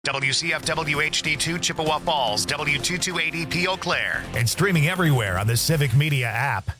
WCFW HD2 Chippewa Falls, W2280P Eau Claire. And streaming everywhere on the Civic Media app.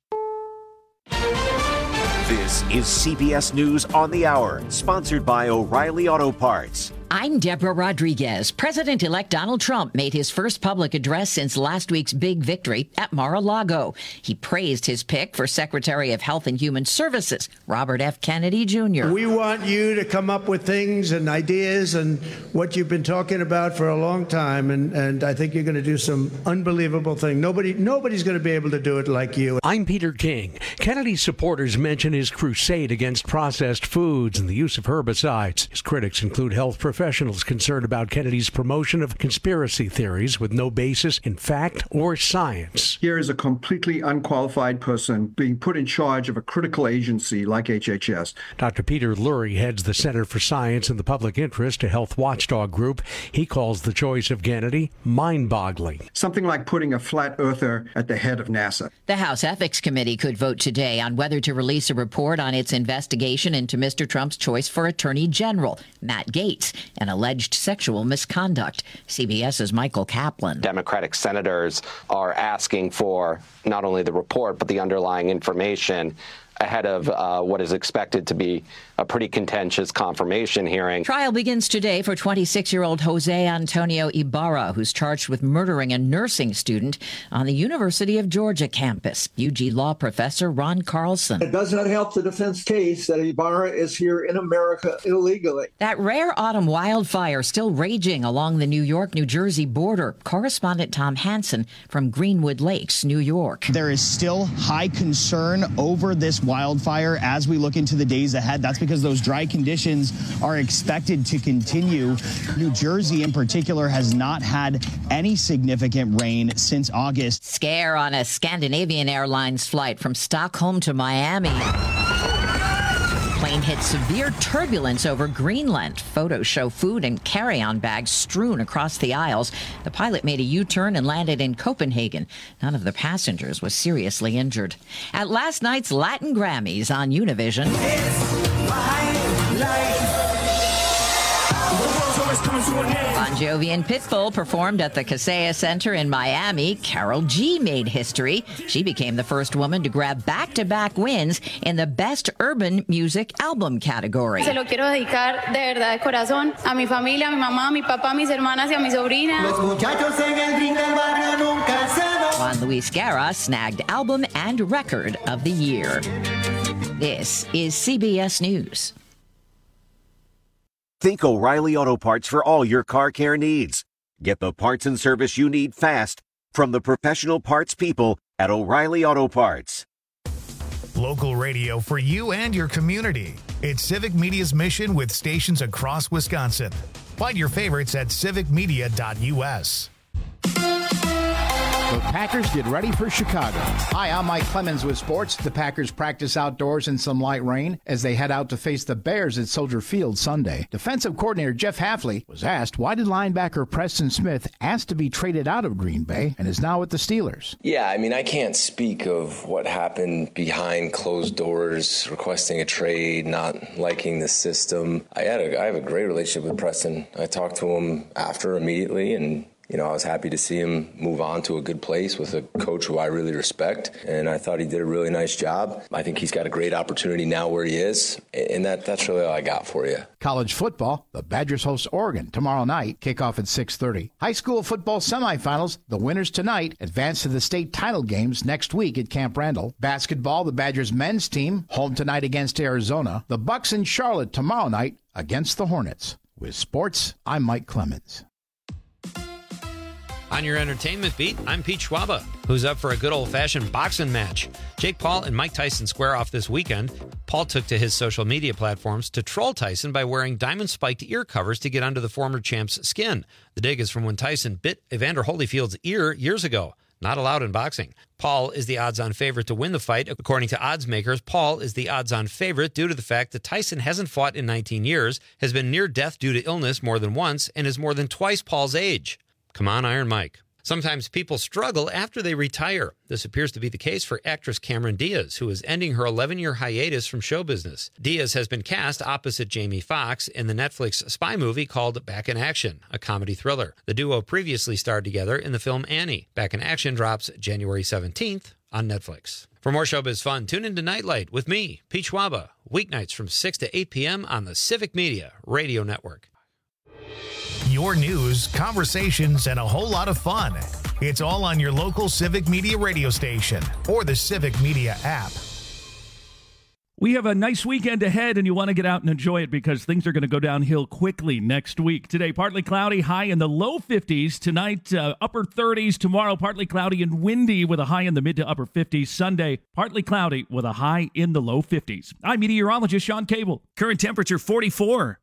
This is CBS News on the Hour, sponsored by O'Reilly Auto Parts. I'm Deborah Rodriguez. President-elect Donald Trump made his first public address since last week's big victory at Mar-a-Lago. He praised his pick for Secretary of Health and Human Services, Robert F. Kennedy Jr. We want you to come up with things and ideas and what you've been talking about for a long time, and I think you're going to do some unbelievable thing. Nobody's going to be able to do it like you. I'm Peter King. Kennedy's supporters mention his crusade against processed foods and the use of herbicides. His critics include health professionals concerned about Kennedy's promotion of conspiracy theories with no basis in fact or science. Here is a completely unqualified person being put in charge of a critical agency like HHS. Dr. Peter Lurie heads the Center for Science and the Public Interest, a health watchdog group. He calls the choice of Kennedy mind-boggling. Something like putting a flat earther at the head of NASA. The House Ethics Committee could vote today on whether to release a report on its investigation into Mr. Trump's choice for Attorney General, Matt Gaetz, and alleged sexual misconduct. CBS's Michael Kaplan. Democratic senators are asking for not only the report, but the underlying information ahead of what is expected to be a pretty contentious confirmation hearing. Trial begins today for 26-year-old Jose Antonio Ibarra, who's charged with murdering a nursing student on the University of Georgia campus. UG law professor Ron Carlson. It does not help the defense case that Ibarra is here in America illegally. That rare autumn wildfire still raging along the New York-New Jersey border. Correspondent Tom Hansen from Greenwood Lakes, New York. There is still high concern over this wildfire as we look into the days ahead. That's because those dry conditions are expected to continue. New Jersey in particular has not had any significant rain since August. Scare on a Scandinavian Airlines flight from Stockholm to Miami. Plane hit severe turbulence over Greenland. Photos show food and carry-on bags strewn across the aisles. The pilot made a U-turn and landed in Copenhagen. None of the passengers was seriously injured. At last night's Latin Grammys on Univision. Bon Jovi and Pitbull performed at the Kaseya Center in Miami. Karol G made history. She became the first woman to grab back-to-back wins in the Best Urban Music Album category. Se lo quiero dedicar de verdad de corazón a mi familia, a mi mamá, a mi papá, a mis hermanas y a mi sobrina. Los muchachos en el ring del barrio nunca se van. Juan Luis Guerra snagged Album and Record of the Year. This is CBS News. Think O'Reilly Auto Parts for all your car care needs. Get the parts and service you need fast from the professional parts people at O'Reilly Auto Parts. Local radio for you and your community. It's Civic Media's mission with stations across Wisconsin. Find your favorites at civicmedia.us. The Packers get ready for Chicago. Hi, I'm Mike Clemens with sports. The Packers practice outdoors in some light rain as they head out to face the Bears at Soldier Field Sunday. Defensive coordinator Jeff Hafley was asked why did linebacker Preston Smith ask to be traded out of Green Bay and is now with the Steelers. Yeah, I mean, I can't speak of what happened behind closed doors, requesting a trade, not liking the system. I have a great relationship with Preston. I talked to him after immediately, and I was happy to see him move on to a good place with a coach who I really respect, and I thought he did a really nice job. I think he's got a great opportunity now where he is, and that's really all I got for you. College football, the Badgers host Oregon tomorrow night, kickoff at 6:30. High school football semifinals, the winners tonight advance to the state title games next week at Camp Randall. Basketball, the Badgers men's team, home tonight against Arizona. The Bucks in Charlotte tomorrow night against the Hornets. With sports, I'm Mike Clemens. On your entertainment beat, I'm Pete Schwaba, who's up for a good old-fashioned boxing match. Jake Paul and Mike Tyson square off this weekend. Paul took to his social media platforms to troll Tyson by wearing diamond-spiked ear covers to get under the former champ's skin. The dig is from when Tyson bit Evander Holyfield's ear years ago. Not allowed in boxing. Paul is the odds-on favorite to win the fight. According to odds makers, Paul is the odds-on favorite due to the fact that Tyson hasn't fought in 19 years, has been near death due to illness more than once, and is more than twice Paul's age. Come on, Iron Mike. Sometimes people struggle after they retire. This appears to be the case for actress Cameron Diaz, who is ending her 11-year hiatus from show business. Diaz has been cast opposite Jamie Foxx in the Netflix spy movie called Back in Action, a comedy thriller. The duo previously starred together in the film Annie. Back in Action drops January 17th on Netflix. For more showbiz fun, tune into Nightlight with me, Pete Schwaba, weeknights from 6 to 8 p.m. on the Civic Media Radio Network. Your news, conversations, and a whole lot of fun. It's all on your local Civic Media radio station or the Civic Media app. We have a nice weekend ahead, and you want to get out and enjoy it because things are going to go downhill quickly next week. Today, partly cloudy, high in the low 50s. Tonight, upper 30s. Tomorrow, partly cloudy and windy with a high in the mid to upper 50s. Sunday, partly cloudy with a high in the low 50s. I'm meteorologist Sean Cable. Current temperature 44.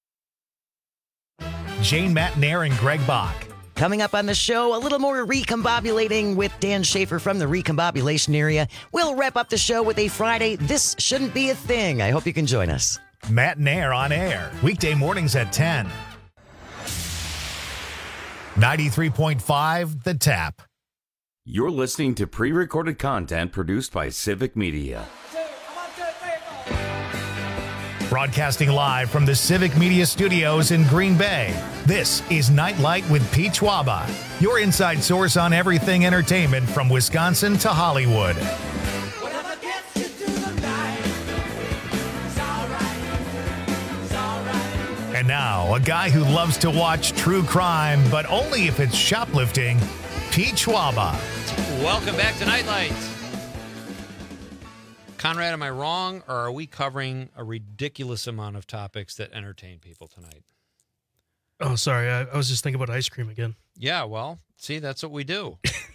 Jane Matnair and Greg Bach. Coming up on the show, a little more recombobulating with Dan Schaefer from the recombobulation area. We'll wrap up the show with a Friday This Shouldn't Be a Thing. I hope you can join us. Matnair on air, weekday mornings at 10. 93.5 The Tap. You're listening to pre-recorded content produced by Civic Media. Broadcasting live from the Civic Media Studios in Green Bay, this is Nightlight with Pete Schwaba, your inside source on everything entertainment from Wisconsin to Hollywood. And now, a guy who loves to watch true crime, but only if it's shoplifting, Pete Schwaba. Welcome back to Nightlight. Conrad, am I wrong, or are we covering a ridiculous amount of topics that entertain people tonight? Oh, sorry. I was just thinking about ice cream again. Yeah, well, see, that's what we do.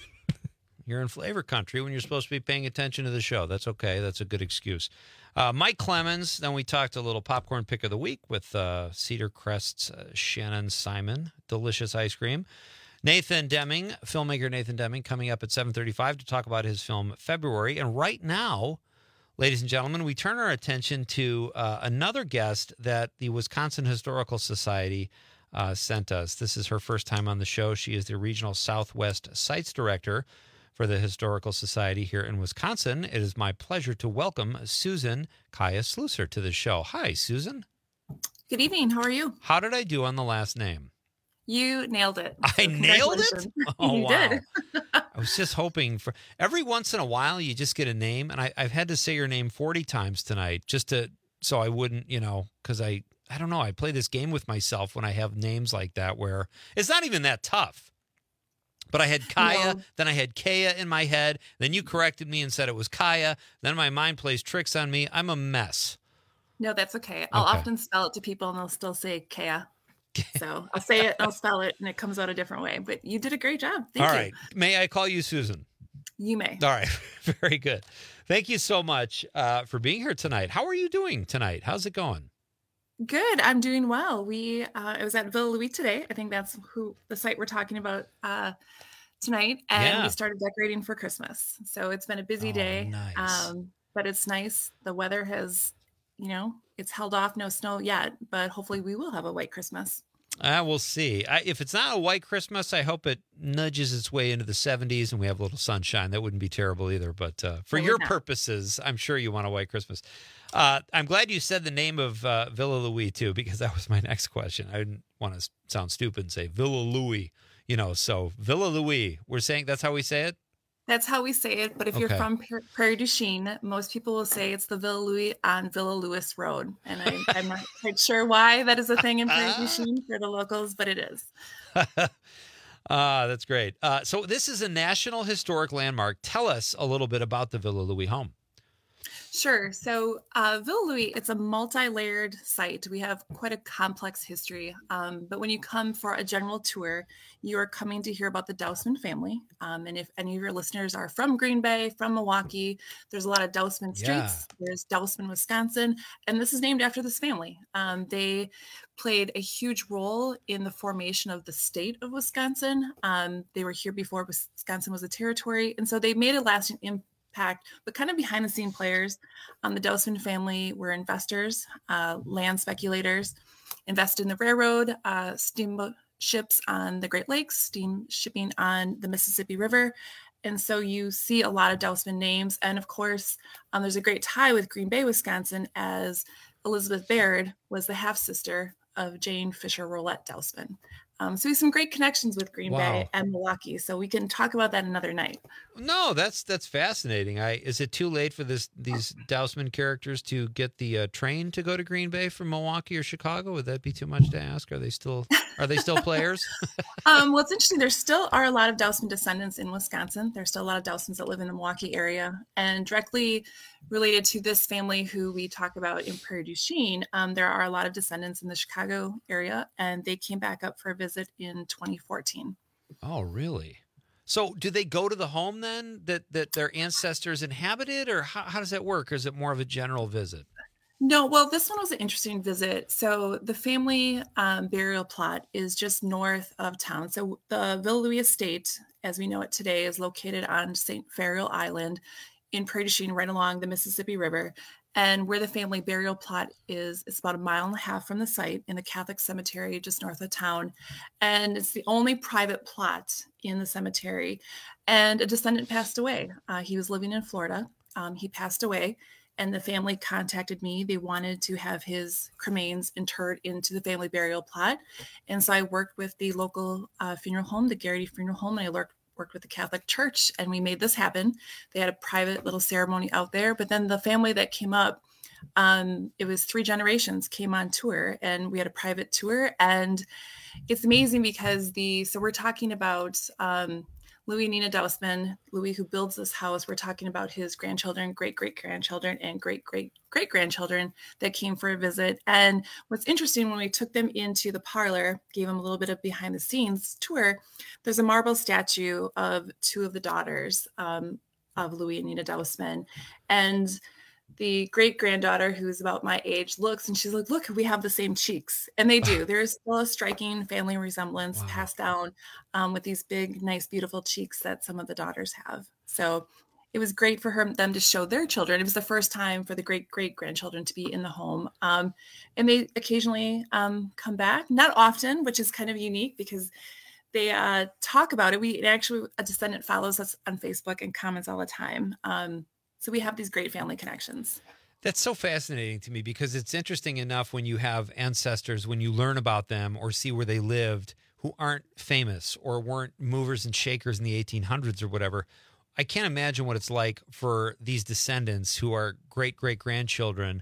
You're in flavor country when you're supposed to be paying attention to the show. That's okay. That's a good excuse. Mike Clemens, then we talked a little popcorn pick of the week with Cedar Crest's Shannon Simon, delicious ice cream. Nathan Deming, filmmaker Nathan Deming, coming up at 7:35 to talk about his film February. And right now, ladies and gentlemen, we turn our attention to another guest that the Wisconsin Historical Society sent us. This is her first time on the show. She is the Regional Southwest Sites Director for the Historical Society here in Wisconsin. It is my pleasure to welcome Susan Kaya Slusser to the show. Hi, Susan. Good evening. How are you? How did I do on the last name? You nailed it. I nailed it? Oh, you wow. did. I was just hoping for every once in a while you just get a name, and I've had to say your name 40 times tonight just so I wouldn't, because I don't know. I play this game with myself when I have names like that where it's not even that tough. But I had Kaya, then I had Kaya in my head. Then you corrected me and said it was Kaya. Then my mind plays tricks on me. I'm a mess. No, that's okay. I'll often spell it to people and they'll still say Kaya. So I'll say it, I'll spell it, and it comes out a different way. But you did a great job. Thank you. All right. May I call you Susan? You may. All right. Very good. Thank you so much for being here tonight. How are you doing tonight? How's it going? Good. I'm doing well. I was at Villa Louis today. I think that's the site we're talking about tonight. And we started decorating for Christmas. So it's been a busy day. Nice. But it's nice. The weather has, it's held off, no snow yet, but hopefully we will have a white Christmas. We'll see. If it's not a white Christmas, I hope it nudges its way into the 70s and we have a little sunshine. That wouldn't be terrible either. But for your purposes, I'm sure you want a white Christmas. I'm glad you said the name of Villa Louis, too, because that was my next question. I didn't want to sound stupid and say Villa Louis, so Villa Louis. We're saying that's how we say it? That's how we say it. But if you're from Prairie du Chien, most people will say it's the Villa Louis on Villa Louis Road. And I'm not quite sure why that is a thing in Prairie du Chien for the locals, but it is. That's great. So this is a National Historic Landmark. Tell us a little bit about the Villa Louis home. Sure. So Villa Louis, it's a multi-layered site. We have quite a complex history. But when you come for a general tour, you are coming to hear about the Dousman family. And if any of your listeners are from Green Bay, from Milwaukee, there's a lot of Dousman streets. There's Dousman, Wisconsin. And this is named after this family. They played a huge role in the formation of the state of Wisconsin. They were here before Wisconsin was a territory. And so they made a lasting impact. But kind of behind the scene players. The Dousman family were investors, land speculators, invested in the railroad, steamboat ships on the Great Lakes, steam shipping on the Mississippi River. And so you see a lot of Dousman names. And of course, there's a great tie with Green Bay, Wisconsin, as Elizabeth Baird was the half-sister of Jane Fisher Rolette Dousman. So we have some great connections with Green Bay and Milwaukee. So we can talk about that another night. No, that's fascinating. Is it too late for these Dousman characters to get the train to go to Green Bay from Milwaukee or Chicago? Would that be too much to ask? Are they still players? Well, it's interesting. There still are a lot of Dousman descendants in Wisconsin. There's still a lot of Dousmans that live in the Milwaukee area. And directly related to this family who we talk about in Prairie du Chien, there are a lot of descendants in the Chicago area, and they came back up for a visit in 2014. Oh, really? So do they go to the home then that their ancestors inhabited, or how does that work? Or is it more of a general visit? No, well, this one was an interesting visit. So the family burial plot is just north of town. So the Villa Louis estate, as we know it today, is located on St. Farial Island in Prairie du Chien, right along the Mississippi River. And where the family burial plot is, it's about 1.5 miles from the site in the Catholic cemetery just north of town. And it's the only private plot in the cemetery. And a descendant passed away. He was living in Florida. He passed away, and the family contacted me. They wanted to have his cremains interred into the family burial plot. And so I worked with the local funeral home, the Garrity Funeral Home, and I worked with the Catholic Church, and we made this happen. They had a private little ceremony out there, but then the family that came up, it was 3 generations came on tour, and we had a private tour. And it's amazing because so we're talking about Louis and Nina Dousman, Louis who builds this house. We're talking about his grandchildren, great-great-grandchildren, and great-great-great-grandchildren that came for a visit. And what's interesting, when we took them into the parlor, gave them a little bit of behind-the-scenes tour, there's a marble statue of 2 of the daughters of Louis and Nina Dousman. And the great-granddaughter, who's about my age, looks and she's like, look, we have the same cheeks. And they do. There's still a striking family resemblance passed down with these big, nice, beautiful cheeks that some of the daughters have. So it was great for them to show their children. It was the first time for the great-great-grandchildren to be in the home. And they occasionally come back, not often, which is kind of unique because they talk about it. A descendant follows us on Facebook and comments all the time. So we have these great family connections. That's so fascinating to me because it's interesting enough when you have ancestors, when you learn about them or see where they lived, who aren't famous or weren't movers and shakers in the 1800s or whatever. I can't imagine what it's like for these descendants who are great-great-grandchildren.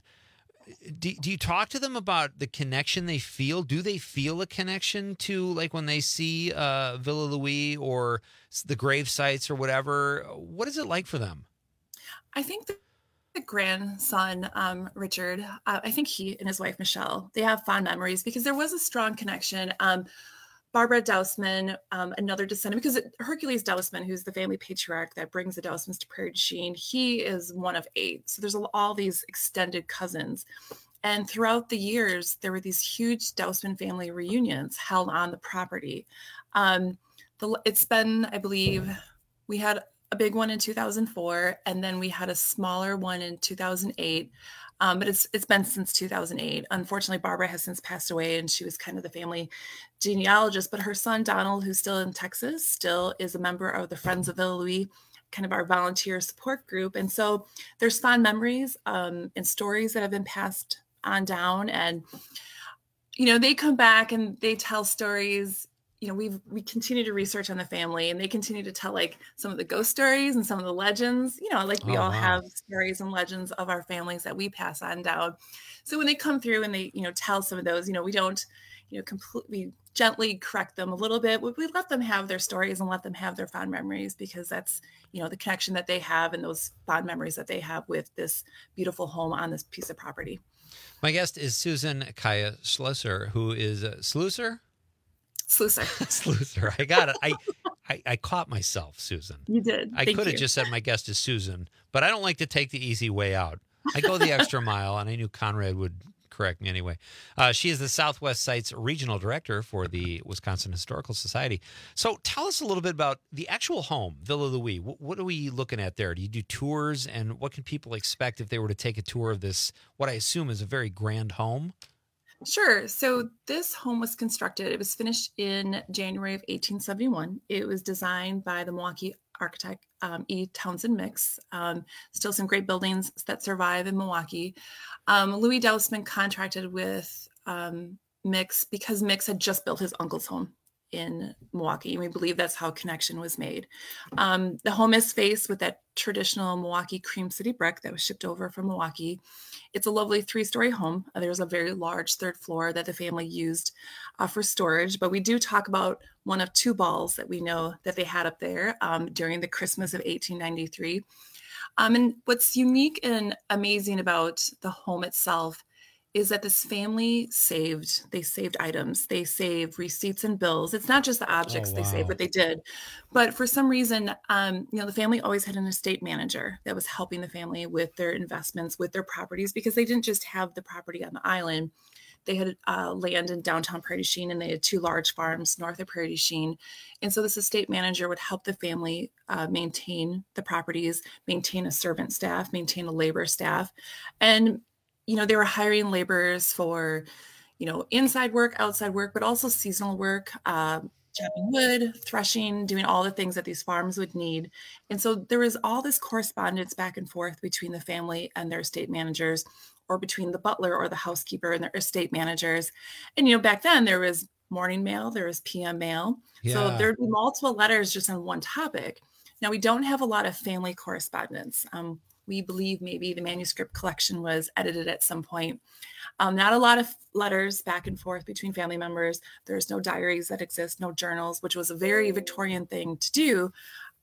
Do you talk to them about the connection they feel? Do they feel a connection to, like, when they see Villa Louis or the grave sites or whatever? What is it like for them? I think the grandson, Richard, I think he and his wife, Michelle, they have fond memories because there was a strong connection. Barbara Dousman, another descendant, because Hercules Dousman, who's the family patriarch that brings the Dousmans to Prairie du Chien, he is one of 8. So there's all these extended cousins. And throughout the years, there were these huge Dousman family reunions held on the property. It's been, I believe, we had a big one in 2004, and then we had a smaller one in 2008. But it's been since 2008. Unfortunately, Barbara has since passed away, and she was kind of the family genealogist. But her son, Donald, who's still in Texas, still is a member of the Friends of Villa Louis, kind of our volunteer support group. And so there's fond memories and stories that have been passed on down. And, they come back and they tell stories. We continue to research on the family, and they continue to tell like some of the ghost stories and some of the legends, we all have stories and legends of our families that we pass on down. So when they come through and they, tell some of those, we don't, completely gently correct them a little bit. We let them have their stories and let them have their fond memories because that's, the connection that they have and those fond memories that they have with this beautiful home on this piece of property. My guest is Susan Kaya Slusser, who is Slusser? Slusser. I got it. I caught myself, Susan. You did. I could have just said my guest is Susan, but I don't like to take the easy way out. I go the extra mile, and I knew Conrad would correct me anyway. She is the Southwest Sites Regional Director for the Wisconsin Historical Society. So tell us a little bit about the actual home, Villa Louis. What are we looking at there? Do you do tours, and what can people expect if they were to take a tour of this, what I assume is a very grand home? Sure. So this home was constructed, it was finished in January of 1871. It was designed by the Milwaukee architect E. Townsend Mix. Still some great buildings that survive in Milwaukee. Louis Dousman contracted with Mix because Mix had just built his uncle's home in Milwaukee, and we believe that's how connection was made. The home is faced with that traditional Milwaukee Cream City brick that was shipped over from Milwaukee. It's a lovely 3-story home. There's a very large 3rd floor that the family used for storage, but we do talk about one of 2 balls that we know that they had up there during the Christmas of 1893. And what's unique and amazing about the home itself is that this family saved items. They saved receipts and bills. It's not just the objects they saved, but they did. But for some reason, the family always had an estate manager that was helping the family with their investments, with their properties, because they didn't just have the property on the island. They had land in downtown Prairie du Chien, and they had 2 large farms north of Prairie du Chien. And so this estate manager would help the family maintain the properties, maintain a servant staff, maintain a labor staff. And they were hiring laborers for, inside work, outside work, but also seasonal work, chopping wood, threshing, doing all the things that these farms would need. And so there was all this correspondence back and forth between the family and their estate managers, or between the butler or the housekeeper and their estate managers. And, back then there was morning mail, there was PM mail. Yeah. So there'd be multiple letters just on one topic. Now, we don't have a lot of family correspondence. We believe maybe the manuscript collection was edited at some point. Not a lot of letters back and forth between family members. There's no diaries that exist, no journals, which was a very Victorian thing to do.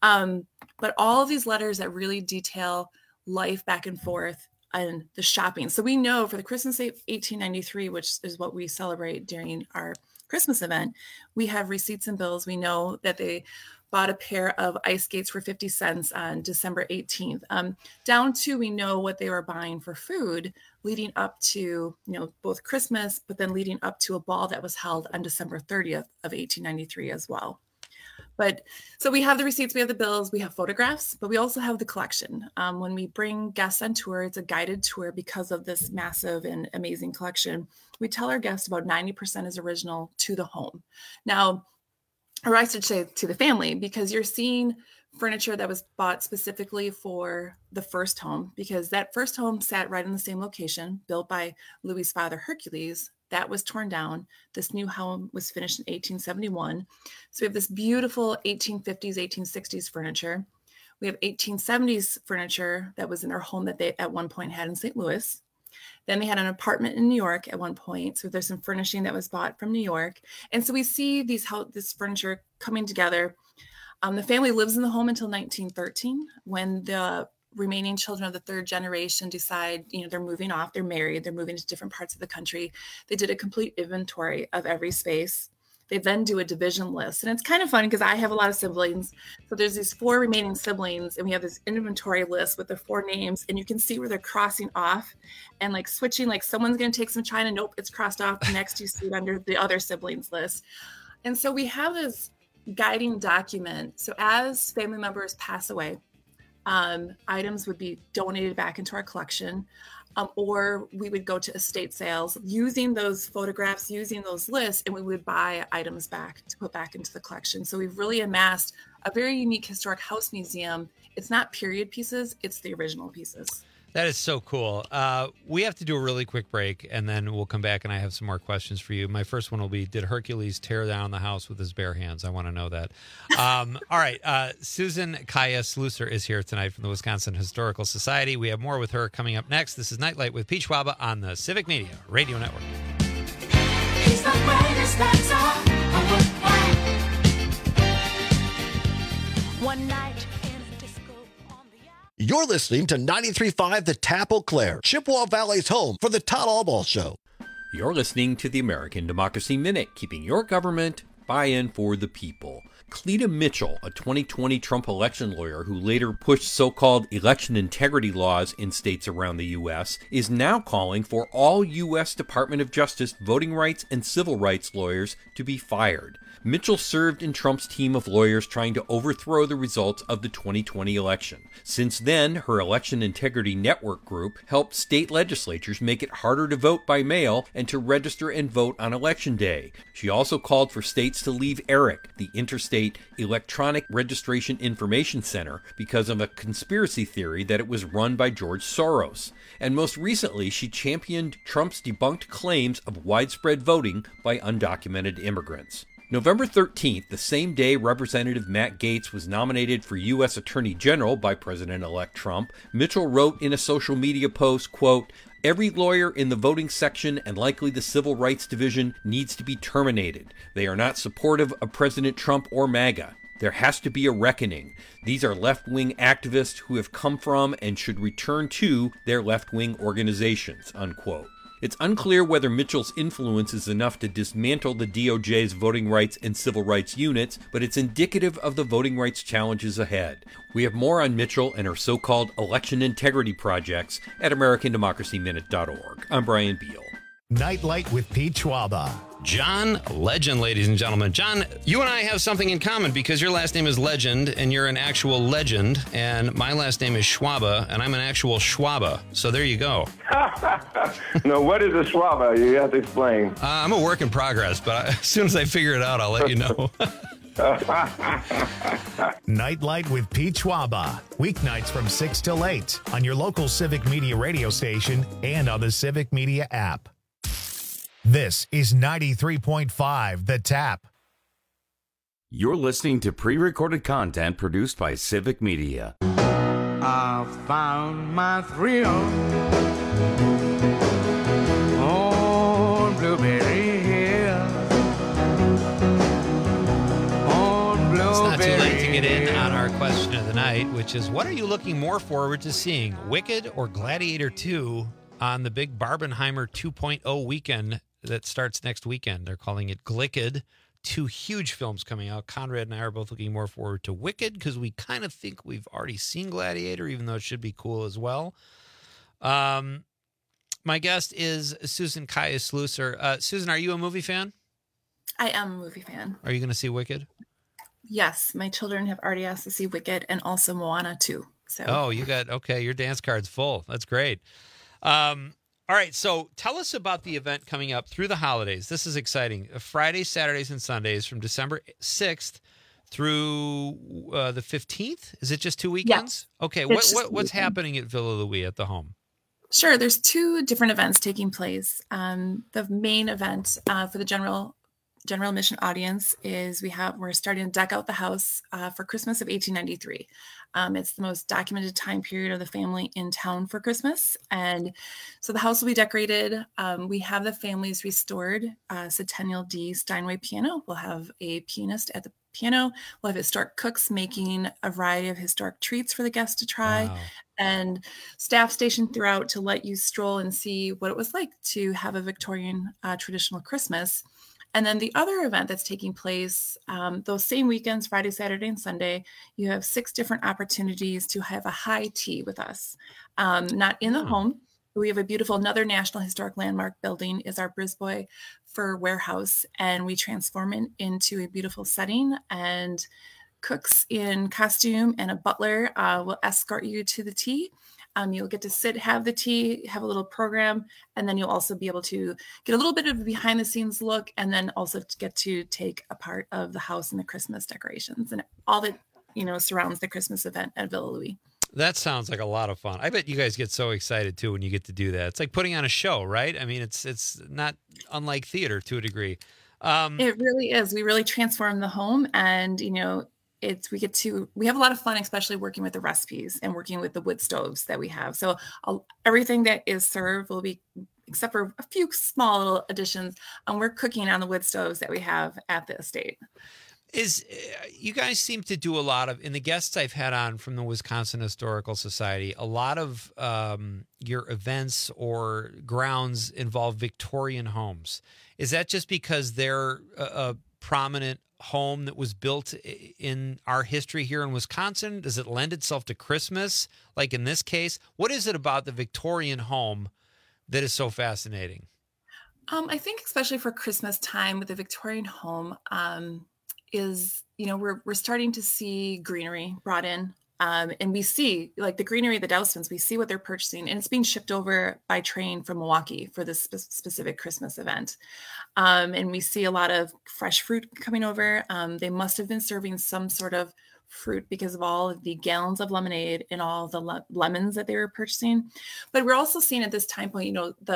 But all of these letters that really detail life back and forth and the shopping. So we know for the Christmas of 1893, which is what we celebrate during our Christmas event, we have receipts and bills. We know that they bought a pair of ice skates for 50 cents on December 18th. Down to, we know what they were buying for food leading up to, both Christmas, but then leading up to a ball that was held on December 30th of 1893 as well. But so we have the receipts, we have the bills, we have photographs, but we also have the collection. When we bring guests on tour, it's a guided tour because of this massive and amazing collection. We tell our guests about 90% is original to the home. Now, or I should say to the family, because you're seeing furniture that was bought specifically for the first home, because that first home sat right in the same location, built by Louis's father, Hercules. That was torn down. This new home was finished in 1871. So we have this beautiful 1850s, 1860s furniture. We have 1870s furniture that was in their home that they at one point had in St. Louis. Then they had an apartment in New York at one point. So there's some furnishing that was bought from New York. And so we see this furniture coming together. The family lives in the home until 1913, when the remaining children of the 3rd generation decide, they're moving off, they're married, they're moving to different parts of the country. They did a complete inventory of every space. They then do a division list. And it's kind of fun because I have a lot of siblings. So there's these 4 remaining siblings, and we have this inventory list with the 4 names, and you can see where they're crossing off and like switching, like someone's going to take some china. Nope, it's crossed off. Next, you see it under the other siblings list. And so we have this guiding document. So as family members pass away, items would be donated back into our collection, or we would go to estate sales using those photographs, using those lists, and we would buy items back to put back into the collection. So we've really amassed a very unique historic house museum. It's not period pieces, it's the original pieces. That is so cool. We have to do a really quick break, and then we'll come back, and I have some more questions for you. My first one will be, did Hercules tear down the house with his bare hands? I want to know that. All right. Susan Kaya Slusser is here tonight from the Wisconsin Historical Society. We have more with her coming up next. This is Nightlight with Pete Schwaba on the Civic Media Radio Network. He's the greatest, that's all. One night. You're listening to 93.5 The Tap Eau Claire, Chippewa Valley's home for the Todd Albaugh Show. You're listening to the American Democracy Minute, keeping your government buy-in for the people. Cleta Mitchell, a 2020 Trump election lawyer who later pushed so-called election integrity laws in states around the U.S., is now calling for all U.S. Department of Justice voting rights and civil rights lawyers to be fired. Mitchell served in Trump's team of lawyers trying to overthrow the results of the 2020 election. Since then, her Election Integrity Network group helped state legislatures make it harder to vote by mail and to register and vote on Election Day. She also called for states to leave ERIC, the Interstate Electronic Registration Information Center, because of a conspiracy theory that it was run by George Soros. And most recently, she championed Trump's debunked claims of widespread voting by undocumented immigrants. November 13th, the same day Representative Matt Gaetz was nominated for U.S. Attorney General by President-elect Trump, Mitchell wrote in a social media post, quote, "Every lawyer in the voting section and likely the Civil Rights Division needs to be terminated. They are not supportive of President Trump or MAGA. There has to be a reckoning. These are left-wing activists who have come from and should return to their left-wing organizations," unquote. It's unclear whether Mitchell's influence is enough to dismantle the DOJ's voting rights and civil rights units, but it's indicative of the voting rights challenges ahead. We have more on Mitchell and her so-called election integrity projects at AmericanDemocracyMinute.org. I'm Brian Beal. Nightlight with Pete Schwaba. John Legend, ladies and gentlemen. John, you and I have something in common because your last name is Legend and you're an actual legend, and my last name is Schwaba and I'm an actual Schwaba. So there you go. No, what is a Schwaba? You have to explain. I'm a work in progress, but as soon as I figure it out, I'll let you know. Nightlight with Pete Schwaba. Weeknights from 6 till 8 on your local Civic Media radio station and on the Civic Media app. This is 93.5 The Tap. You're listening to pre-recorded content produced by Civic Media. I found my thrill on Blueberry Hill. It's not too late to get in on our question of the night, which is, what are you looking more forward to seeing, Wicked or Gladiator 2 on the big Barbenheimer 2.0 weekend that starts next weekend? They're calling it Glicked. 2 huge films coming out. Conrad and I are both looking more forward to Wicked because we kind of think we've already seen Gladiator, even though it should be cool as well. My guest is Susan Kaya-Slusser. Susan, are you a movie fan? I am a movie fan. Are you going to see Wicked? Yes, my children have already asked to see Wicked and also Moana 2. So. Oh, your dance card's full. That's great. All right, so tell us about the event coming up through the holidays. This is exciting. Fridays, Saturdays, and Sundays from December 6th through the 15th. Is it just 2 weekends? Yeah. Okay, what's happening at Villa Louis at the home? Sure, there's 2 different events taking place. The main event for the general admission audience is we're starting to deck out the house for Christmas of 1893. It's the most documented time period of the family in town for Christmas. And so the house will be decorated. We have the family's restored Centennial D Steinway piano. We'll have a pianist at the piano. We'll have historic cooks making a variety of historic treats for the guests to try. Wow. And staff stationed throughout to let you stroll and see what it was like to have a Victorian traditional Christmas. And then the other event that's taking place those same weekends, Friday, Saturday, and Sunday, you have 6 different opportunities to have a high tea with us. Not in the home. We have a beautiful, another National Historic Landmark building is our Brisbois Fur Warehouse, and we transform it into a beautiful setting, and cooks in costume and a butler will escort you to the tea. You'll get to sit, have the tea, have a little program, and then you'll also be able to get a little bit of a behind-the-scenes look, and then also get to take a part of the house and the Christmas decorations and all that surrounds the Christmas event at Villa Louis. That sounds like a lot of fun. I bet you guys get so excited too when you get to do that. It's like putting on a show, right? I mean, it's not unlike theater to a degree. It really is. We really transform the home, and we have a lot of fun, especially working with the recipes and working with the wood stoves that we have. So everything that is served will be, except for a few small little additions, we're cooking on the wood stoves that we have at the estate. You guys seem to do a lot of, in the guests I've had on from the Wisconsin Historical Society, a lot of your events or grounds involve Victorian homes. Is that just because they're a prominent home that was built in our history here in Wisconsin? Does it lend itself to Christmas, like in this case? What is it about the Victorian home that is so fascinating? I think especially for Christmas time with the Victorian home is, we're starting to see greenery brought in. And we see like the greenery, the Dousmans, we see what they're purchasing, and it's being shipped over by train from Milwaukee for this specific Christmas event. And we see a lot of fresh fruit coming over. They must have been serving some sort of fruit because of all of the gallons of lemonade and all the lemons that they were purchasing. But we're also seeing at this time point,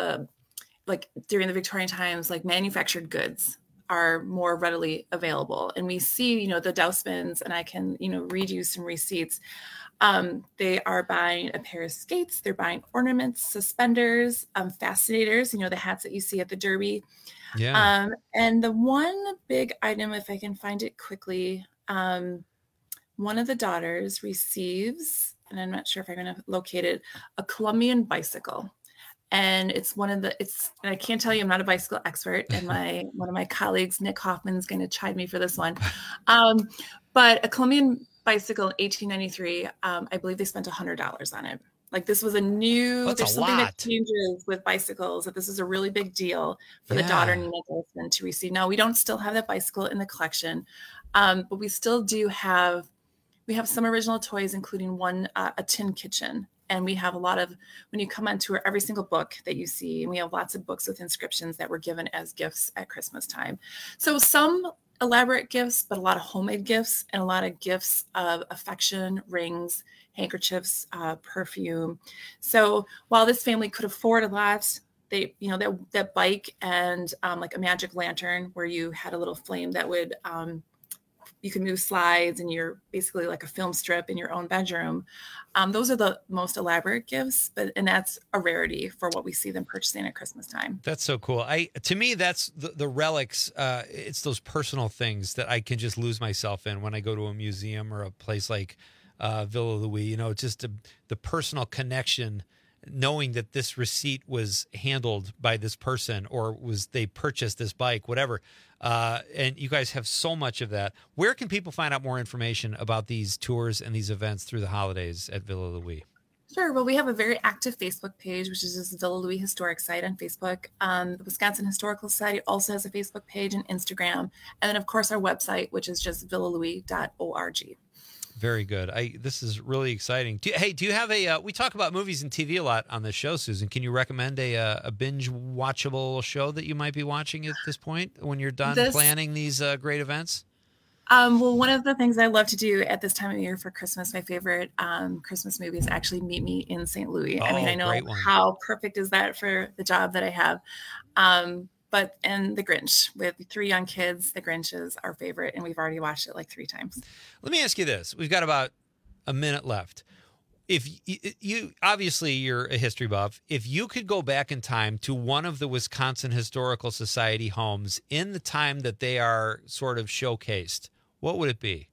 during the Victorian times, like manufactured goods are more readily available. And we see, the Dousmans, and I can, read you some receipts. They are buying a pair of skates. They're buying ornaments, suspenders, fascinators, the hats that you see at the Derby. Yeah. And the one big item, if I can find it quickly, one of the daughters receives, and I'm not sure if I'm going to locate it, a Colombian bicycle. And it's and I can't tell you, I'm not a bicycle expert, and one of my colleagues, Nick Hoffman's going to chide me for this one. But a Colombian bicycle in 1893, I believe they spent $100 on it. Like this was there's something that changes with bicycles, that this is a really big deal for the daughter, Nina Dousman, to receive. Now, we don't still have that bicycle in the collection, but we still do have some original toys, including one, a tin kitchen. And we have a lot of, when you come on tour, every single book that you see, and we have lots of books with inscriptions that were given as gifts at Christmas time. So some elaborate gifts, but a lot of homemade gifts, and a lot of gifts of affection, rings, handkerchiefs, perfume. So while this family could afford a lot, they, that bike and like a magic lantern where you had a little flame that would, you can move slides, and you're basically like a film strip in your own bedroom. Those are the most elaborate gifts, and that's a rarity for what we see them purchasing at Christmas time. That's so cool. To me, that's the relics. It's those personal things that I can just lose myself in when I go to a museum or a place like Villa Louis. Just the personal connection, knowing that this receipt was handled by this person, or they purchased this bike, whatever. And you guys have so much of that. Where can people find out more information about these tours and these events through the holidays at Villa Louis? Sure. Well, we have a very active Facebook page, which is just Villa Louis Historic Site on Facebook. The Wisconsin Historical Society also has a Facebook page and Instagram. And then, of course, our website, which is just villalouis.org. Very good. This is really exciting. Do you have we talk about movies and TV a lot on this show, Susan. Can you recommend a binge watchable show that you might be watching at this point when you're done planning these great events? Well, one of the things I love to do at this time of year for Christmas, my favorite Christmas movie is actually Meet Me in St. Louis. I mean, I know how perfect is that for the job that I have. And The Grinch, with 3 young kids, The Grinch is our favorite, and we've already watched it like 3 times. Let me ask you this. We've got about a minute left. If you obviously you're a history buff, if you could go back in time to one of the Wisconsin Historical Society homes in the time that they are sort of showcased, what would it be?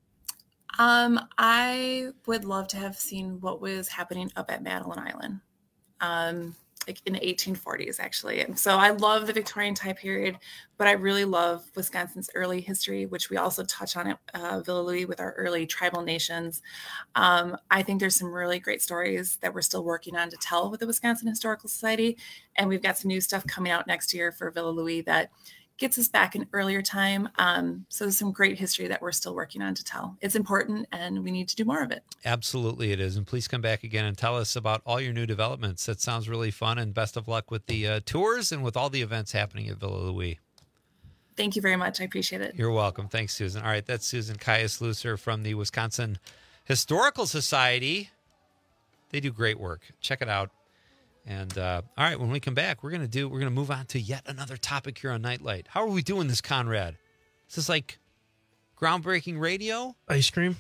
I would love to have seen what was happening up at Madeline Island. Like in the 1840s, actually. And so I love the Victorian time period, but I really love Wisconsin's early history, which we also touch on at Villa Louis with our early tribal nations. I think there's some really great stories that we're still working on to tell with the Wisconsin Historical Society. And we've got some new stuff coming out next year for Villa Louis that gets us back in earlier time. So there's some great history that we're still working on to tell. It's important, and we need to do more of it. Absolutely it is. And please come back again and tell us about all your new developments. That sounds really fun, and best of luck with the tours and with all the events happening at Villa Louis. Thank you very much. I appreciate it. You're welcome. Thanks, Susan. All right, that's Susan Caius-Lucer from the Wisconsin Historical Society. They do great work. Check it out. And all right, when we come back, we're gonna move on to yet another topic here on Nightlight. How are we doing this, Conrad? Is this like groundbreaking radio? Ice cream?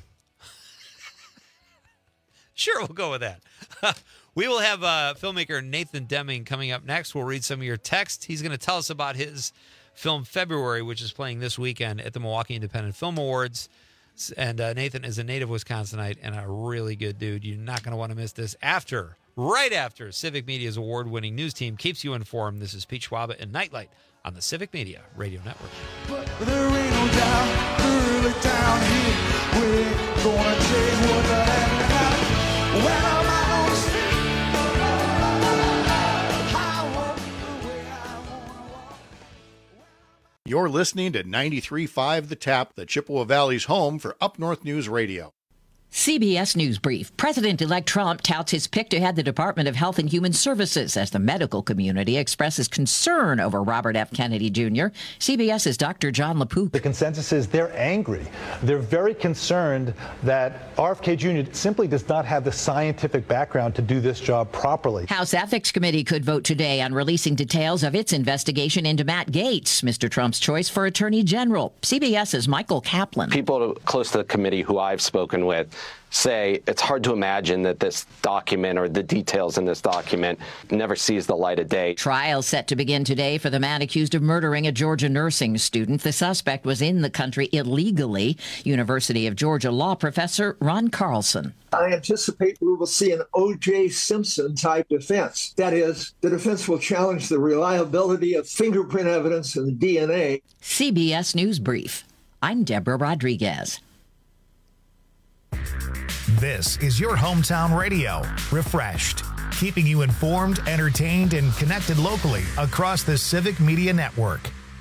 Sure, we'll go with that. We will have filmmaker Nathan Deming coming up next. We'll read some of your text. He's going to tell us about his film February, which is playing this weekend at the Milwaukee Independent Film Awards. And Nathan is a native Wisconsinite and a really good dude. You're not going to want to miss this right after Civic Media's award-winning news team keeps you informed. This is Pete Schwaba and Nightlight on the Civic Media Radio Network. But there ain't no doubt, early down here, we're gonna change what the heck happened. When I'm out on the street, I walk the way I wanna walk. You're listening to 93.5 The Tap, the Chippewa Valley's home for Up North News Radio. CBS News Brief. President-elect Trump touts his pick to head the Department of Health and Human Services as the medical community expresses concern over Robert F. Kennedy Jr. CBS's Dr. John LaPook. The consensus is they're angry. They're very concerned that RFK Jr. simply does not have the scientific background to do this job properly. House Ethics Committee could vote today on releasing details of its investigation into Matt Gaetz, Mr. Trump's choice for Attorney General. CBS's Michael Kaplan. People close to the committee who I've spoken with say it's hard to imagine that this document or the details in this document never sees the light of day. Trial set to begin today for the man accused of murdering a Georgia nursing student. The suspect was in the country illegally. University of Georgia law professor Ron Carlson. I anticipate we will see an O.J. Simpson type defense. That is, the defense will challenge the reliability of fingerprint evidence and DNA. CBS News Brief. I'm Deborah Rodriguez. This is your hometown radio, Refreshed, keeping you informed, entertained, and connected locally across the Civic Media Network.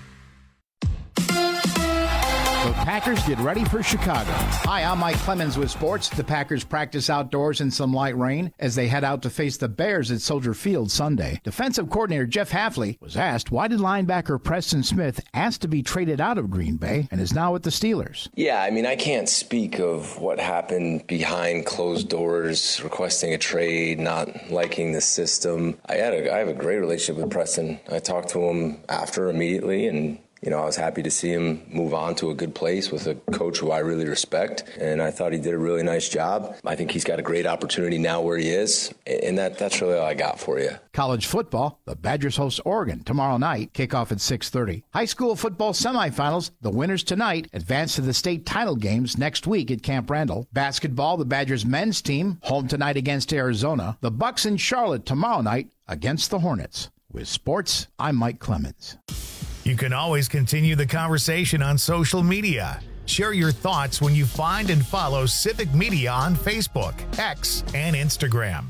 The Packers get ready for Chicago. Hi, I'm Mike Clemens with sports. The Packers practice outdoors in some light rain as they head out to face the Bears at Soldier Field Sunday. Defensive coordinator Jeff Hafley was asked why did linebacker Preston Smith ask to be traded out of Green Bay and is now with the Steelers. Yeah, I mean, I can't speak of what happened behind closed doors, requesting a trade, not liking the system. I have a great relationship with Preston. I talked to him after immediately, and I was happy to see him move on to a good place with a coach who I really respect, and I thought he did a really nice job. I think he's got a great opportunity now where he is, and that's really all I got for you. College football, the Badgers host Oregon tomorrow night, kickoff at 6:30. High school football semifinals, the winners tonight advance to the state title games next week at Camp Randall. Basketball, the Badgers men's team, home tonight against Arizona. The Bucks in Charlotte tomorrow night against the Hornets. With sports, I'm Mike Clemens. You can always continue the conversation on social media. Share your thoughts when you find and follow Civic Media on Facebook, X, and Instagram.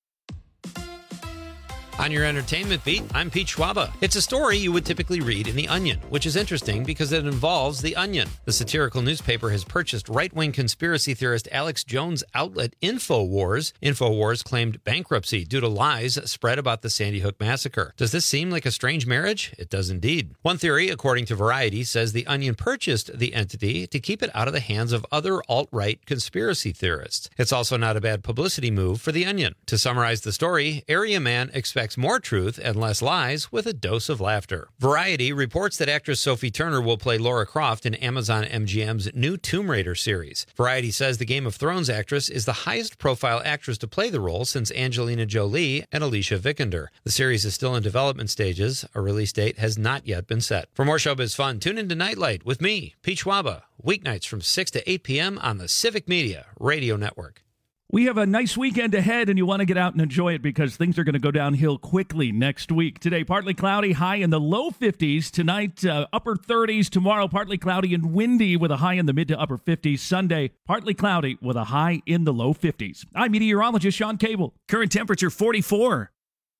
On your entertainment beat, I'm Pete Schwaba. It's a story you would typically read in The Onion, which is interesting because it involves The Onion. The satirical newspaper has purchased right-wing conspiracy theorist Alex Jones' outlet InfoWars. InfoWars claimed bankruptcy due to lies spread about the Sandy Hook massacre. Does this seem like a strange marriage? It does indeed. One theory, according to Variety, says The Onion purchased the entity to keep it out of the hands of other alt-right conspiracy theorists. It's also not a bad publicity move for The Onion. To summarize the story, Area Man expects more truth and less lies with a dose of laughter. Variety reports that actress Sophie Turner will play Lara Croft in Amazon MGM's new Tomb Raider series. Variety says the Game of Thrones actress is the highest profile actress to play the role since Angelina Jolie and Alicia Vikander. The series is still in development stages. A release date has not yet been set. For more showbiz fun, tune into Nightlight with me, Pete Schwaba, weeknights from 6 to 8 p.m. on the Civic Media Radio Network. We have a nice weekend ahead, and you want to get out and enjoy it because things are going to go downhill quickly next week. Today, partly cloudy, high in the low 50s. Tonight, upper 30s. Tomorrow, partly cloudy and windy with a high in the mid to upper 50s. Sunday, partly cloudy with a high in the low 50s. I'm meteorologist Sean Cable. Current temperature 44.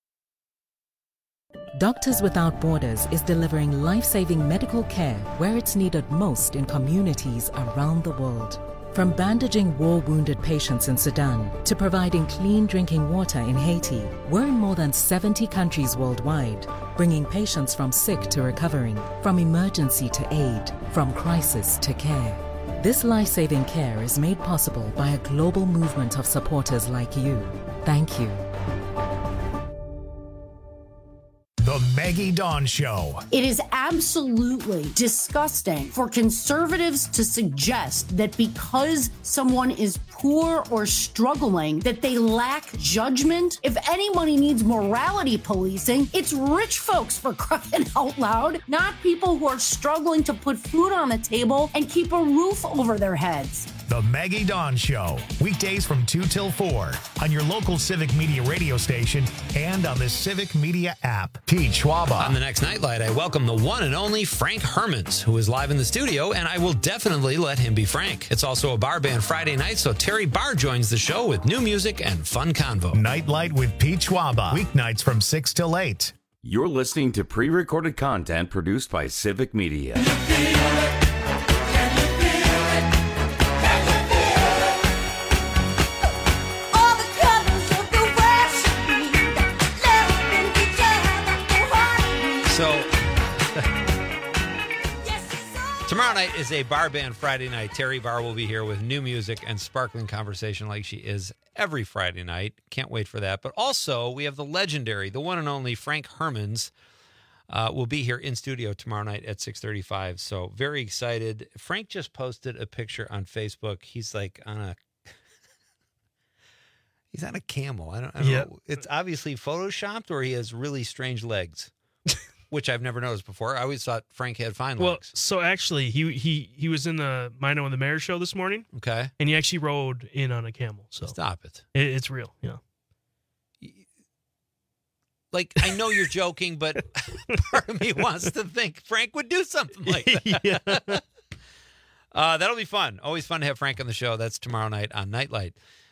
Doctors Without Borders is delivering life-saving medical care where it's needed most in communities around the world. From bandaging war-wounded patients in Sudan to providing clean drinking water in Haiti, we're in more than 70 countries worldwide, bringing patients from sick to recovering, from emergency to aid, from crisis to care. This life-saving care is made possible by a global movement of supporters like you. Thank you. The Maggie Dawn Show. It is absolutely disgusting for conservatives to suggest that because someone is poor or struggling, that they lack judgment. If anybody needs morality policing, it's rich folks, for crying out loud, not people who are struggling to put food on the table and keep a roof over their heads. The Maggie Dawn Show, weekdays from 2 till 4 on your local Civic Media radio station and on the Civic Media app. Pete Schwaba. On the next Nightlight, I welcome the one and only Frank Hermans, who is live in the studio, and I will definitely let him be Frank. It's also a bar band Friday night, so Terry Barr joins the show with new music and fun convo. Nightlight with Pete Schwaba, weeknights from 6 till 8 You're listening to pre-recorded content produced by Civic Media. So, tomorrow night is a bar band Friday night. Terry Barr will be here with new music and sparkling conversation like she is every Friday night. Can't wait for that. But also, we have the legendary, the one and only Frank Hermans will be here in studio tomorrow night at 6:35. So very excited. Frank just posted a picture on Facebook. He's like on a he's on a camel. I don't know. It's obviously photoshopped, or he has really strange legs. Which I've never noticed before. I always thought Frank had fine legs. So actually, he was in the Mino and the Mayor show this morning. Okay. And he actually rode in on a camel. So stop it. It's real. Yeah. Like, I know you're joking, but part of me wants to think Frank would do something like that. That'll be fun. Always fun to have Frank on the show. That's tomorrow night on Nightlight.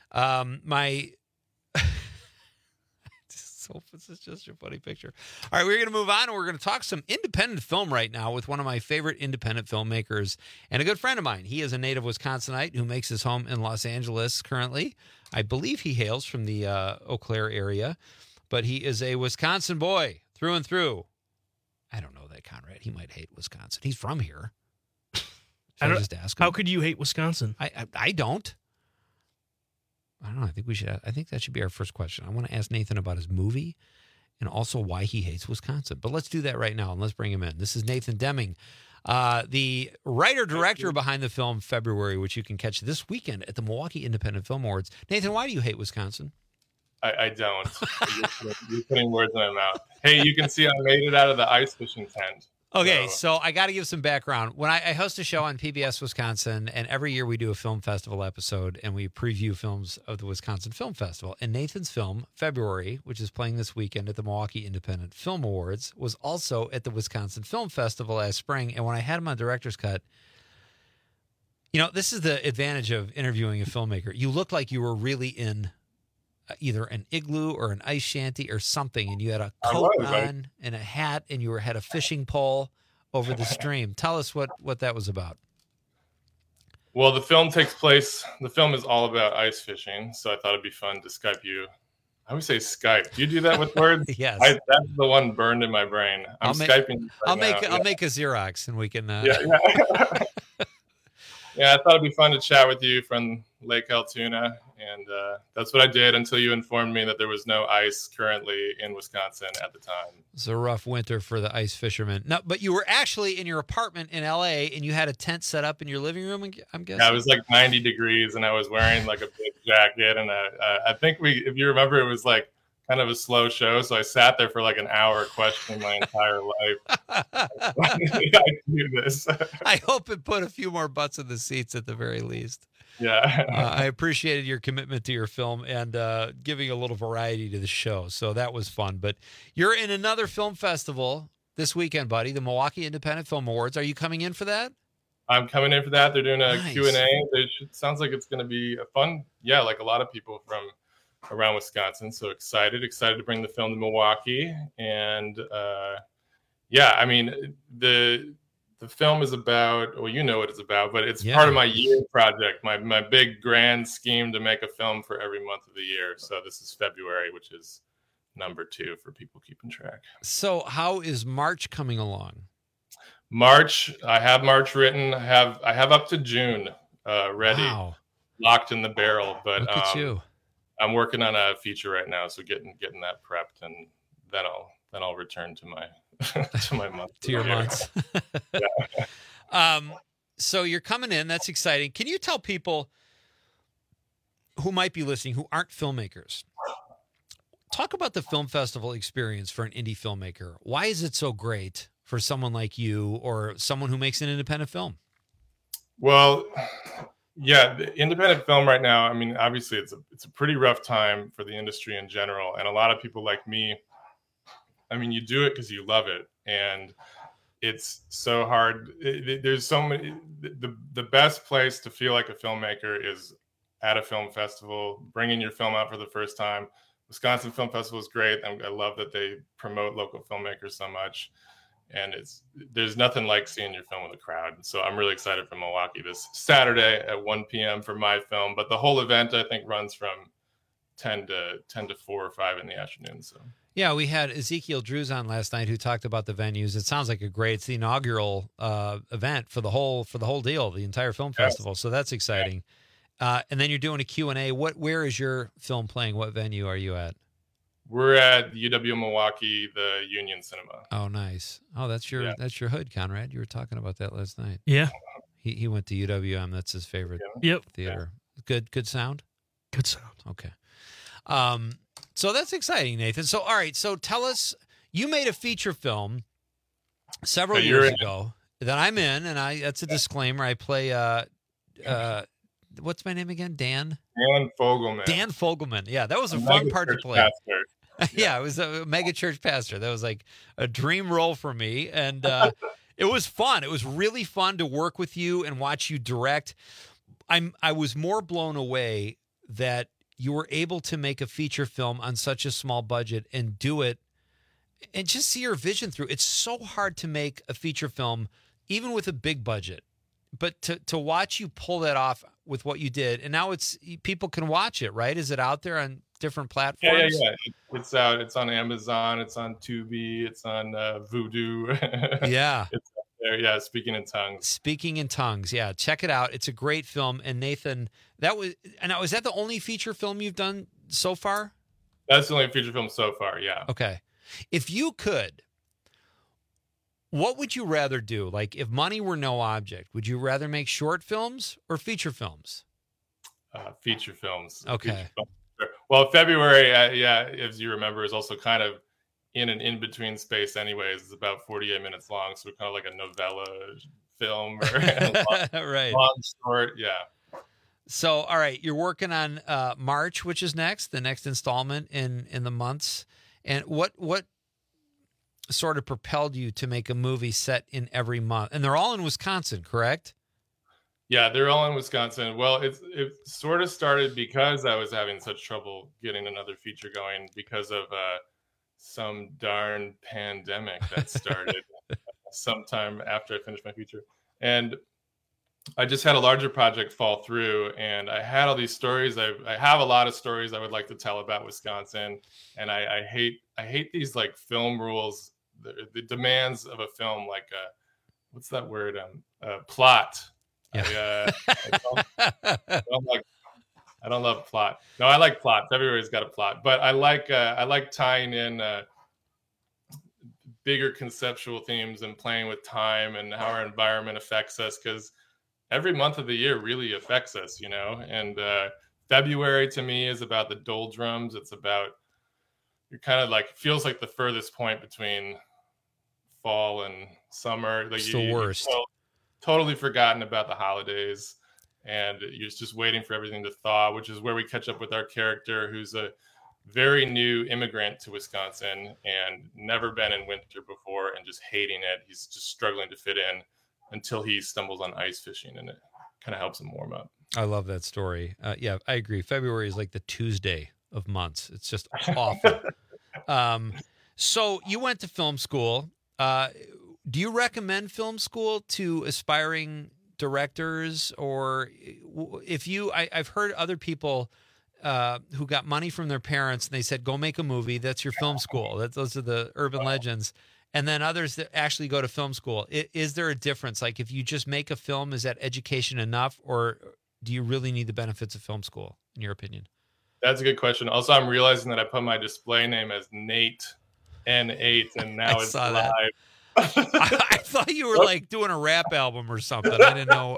So this is just a funny picture. All right, we're going to move on, and we're going to talk some independent film right now with one of my favorite independent filmmakers and a good friend of mine. He is a native Wisconsinite who makes his home in Los Angeles currently. I believe he hails from the Eau Claire area, but he is a Wisconsin boy through and through. I don't know that, Conrad. He might hate Wisconsin. He's from here. I just ask him. How could you hate Wisconsin? I don't. I don't know. I think that should be our first question. I want to ask Nathan about his movie and also why he hates Wisconsin. But let's do that right now, and let's bring him in. This is Nathan Deming, the writer-director behind the film February, which you can catch this weekend at the Milwaukee Independent Film Awards. Nathan, why do you hate Wisconsin? I don't. You're putting words in my mouth. Hey, you can see I made it out of the ice fishing tent. Okay, so I got to give some background. When I host a show on PBS Wisconsin, and every year we do a film festival episode, and we preview films of the Wisconsin Film Festival. And Nathan's film, February, which is playing this weekend at the Milwaukee Independent Film Awards, was also at the Wisconsin Film Festival last spring. And when I had him on Director's Cut, you know, this is the advantage of interviewing a filmmaker. You look like you were really in either an igloo or an ice shanty or something, and you had a coat on and a hat, and you had a fishing pole over the stream. Tell us what that was about. Well, the film is all about ice fishing, so I thought it'd be fun to Skype you. I always say Skype. Do you do that with words? Yes. That's the one burned in my brain. Skyping. I'll make a Xerox, and we can. Yeah, I thought it'd be fun to chat with you from Lake Altoona, and that's what I did until you informed me that there was no ice currently in Wisconsin at the time. It's a rough winter for the ice fishermen. No, but you were actually in your apartment in L.A., and you had a tent set up in your living room, I'm guessing? Yeah, it was like 90 degrees, and I was wearing like a big jacket, and I think if you remember, it was like kind of a slow show, so I sat there for like an hour questioning my entire life. Why did I do this? I hope it put a few more butts in the seats at the very least. Yeah. I appreciated your commitment to your film and giving a little variety to the show, so that was fun. But you're in another film festival this weekend, buddy, the Milwaukee Independent Film Awards. Are you coming in for that? I'm coming in for that. They're doing a Nice. Q&A. It sounds like it's going to be a fun, like a lot of people from around Wisconsin. So excited to bring the film to Milwaukee. And I mean, the film is about, well, you know what it's about, but it's part of my year project, my big grand scheme to make a film for every month of the year. So this is February, which is number 2 for people keeping track. So how is March coming along? March, I have March written. I have up to June ready, locked in the barrel. But look at you. I'm working on a feature right now, so getting that prepped, and then I'll return to my to my month. To your months. So you're coming in. That's exciting. Can you tell people who might be listening who aren't filmmakers, talk about the film festival experience for an indie filmmaker? Why is it so great for someone like you or someone who makes an independent film? Well, the independent film right now, I mean, obviously it's a pretty rough time for the industry in general. And a lot of people like me, I mean, you do it because you love it. And it's so hard. There's so many, the best place to feel like a filmmaker is at a film festival, bringing your film out for the first time, Wisconsin Film Festival is great. I love that they promote local filmmakers so much. And there's nothing like seeing your film with a crowd. So I'm really excited for Milwaukee this Saturday at 1 p.m. for my film. But the whole event, I think, runs from 10 to 4 or 5 in the afternoon. So yeah, we had Ezekiel Drews on last night who talked about the venues. It sounds like it's the inaugural event for the whole deal, the entire film festival. So that's exciting. And then you're doing a Q&A. Where is your film playing? What venue are you at? We're at UW Milwaukee, the Union Cinema. Oh, nice. Oh, that's your hood, Conrad. You were talking about that last night. Yeah. He went to UWM. That's his favorite theater. Yeah. Good sound? Good sound. Okay. So that's exciting, Nathan. So, all right. So tell us, you made a feature film several years ago that I'm in, and that's a disclaimer. I play, what's my name again? Dan Fogelman. Dan Fogelman. Yeah, that was a fun part to play. Yeah, it was a mega church pastor. That was like a dream role for me. And it was fun. It was really fun to work with you and watch you direct. I was more blown away that you were able to make a feature film on such a small budget and do it and just see your vision through. It's so hard to make a feature film, even with a big budget. But to watch you pull that off with what you did, and now people can watch it, right? Is it out there on different platforms? Yeah. It's out. It's on Amazon. It's on Tubi. It's on Vudu. Yeah. It's out there. Yeah. Speaking in Tongues. Speaking in Tongues. Yeah. Check it out. It's a great film. And Nathan, is that the only feature film you've done so far? That's the only feature film so far. Yeah. Okay. If you could, what would you rather do? Like, if money were no object, would you rather make short films or feature films? Feature films. Okay. Feature films. Well, February, as you remember, is also kind of in an in-between space anyways. It's about 48 minutes long, so kind of like a novella film or right. long short. Yeah. So, all right, you're working on March, which is the next installment in the months. And what sort of propelled you to make a movie set in every month? And they're all in Wisconsin, correct? Yeah, they're all in Wisconsin. Well, it sort of started because I was having such trouble getting another feature going because of some darn pandemic that started sometime after I finished my feature. And I just had a larger project fall through, and I had all these stories. I have a lot of stories I would like to tell about Wisconsin, and I hate these like film rules, the demands of a film, like what's that word? Plot. Yeah. I don't love plot. No, I like plots. Everybody's got a plot, but I like tying in bigger conceptual themes and playing with time and how our environment affects us, because every month of the year really affects us, and February to me is about the doldrums. It's about, you're kind of like, feels like the furthest point between fall and summer. Like it's the worst. Totally forgotten about the holidays, and you're just waiting for everything to thaw, which is where we catch up with our character, who's a very new immigrant to Wisconsin and never been in winter before and just hating it. He's just struggling to fit in until he stumbles on ice fishing, and it kind of helps him warm up. I love that story. Yeah, I agree. February is like the Tuesday of months. It's just awful. So you went to film school. Do you recommend film school to aspiring directors, or I've heard other people who got money from their parents and they said, go make a movie. That's your film school. Those are the urban legends. And then others that actually go to film school. Is there a difference? Like, if you just make a film, is that education enough, or do you really need the benefits of film school, in your opinion? That's a good question. Also, I'm realizing that I put my display name as Nate N8, and now it's live. I thought you were like doing a rap album or something. I didn't know.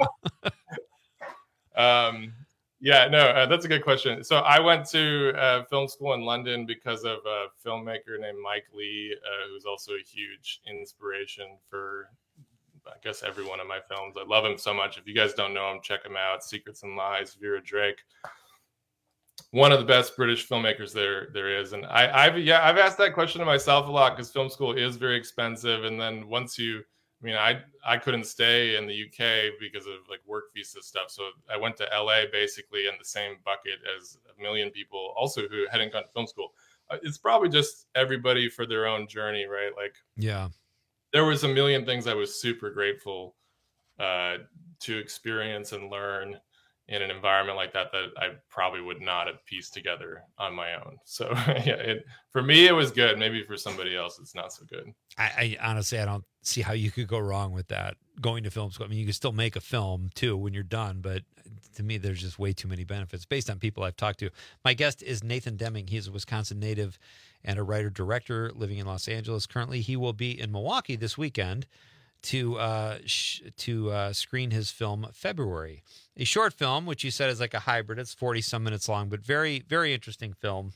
That's a good question. So I went to film school in London because of a filmmaker named Mike Lee, who's also a huge inspiration for, I guess, every one of my films. I love him so much. If you guys don't know him, check him out. Secrets and Lies, Vera Drake. One of the best British filmmakers there is. And I've asked that question to myself a lot, because film school is very expensive. And then once you I mean, I couldn't stay in the UK because of like work visa stuff. So I went to LA basically in the same bucket as a million people also who hadn't gone to film school. It's probably just everybody for their own journey, right? Like, yeah, there was a million things I was super grateful to experience and learn in an environment like that I probably would not have pieced together on my own. So yeah, for me, it was good. Maybe for somebody else, it's not so good. I honestly, I don't see how you could go wrong with that, going to film school. I mean, you can still make a film too when you're done, but to me, there's just way too many benefits based on people I've talked to. My guest is Nathan Deming. He's a Wisconsin native and a writer-director living in Los Angeles. Currently, he will be in Milwaukee this weekend to screen his film February, a short film, which you said is like a hybrid. It's 40-some minutes long, but very, very interesting film.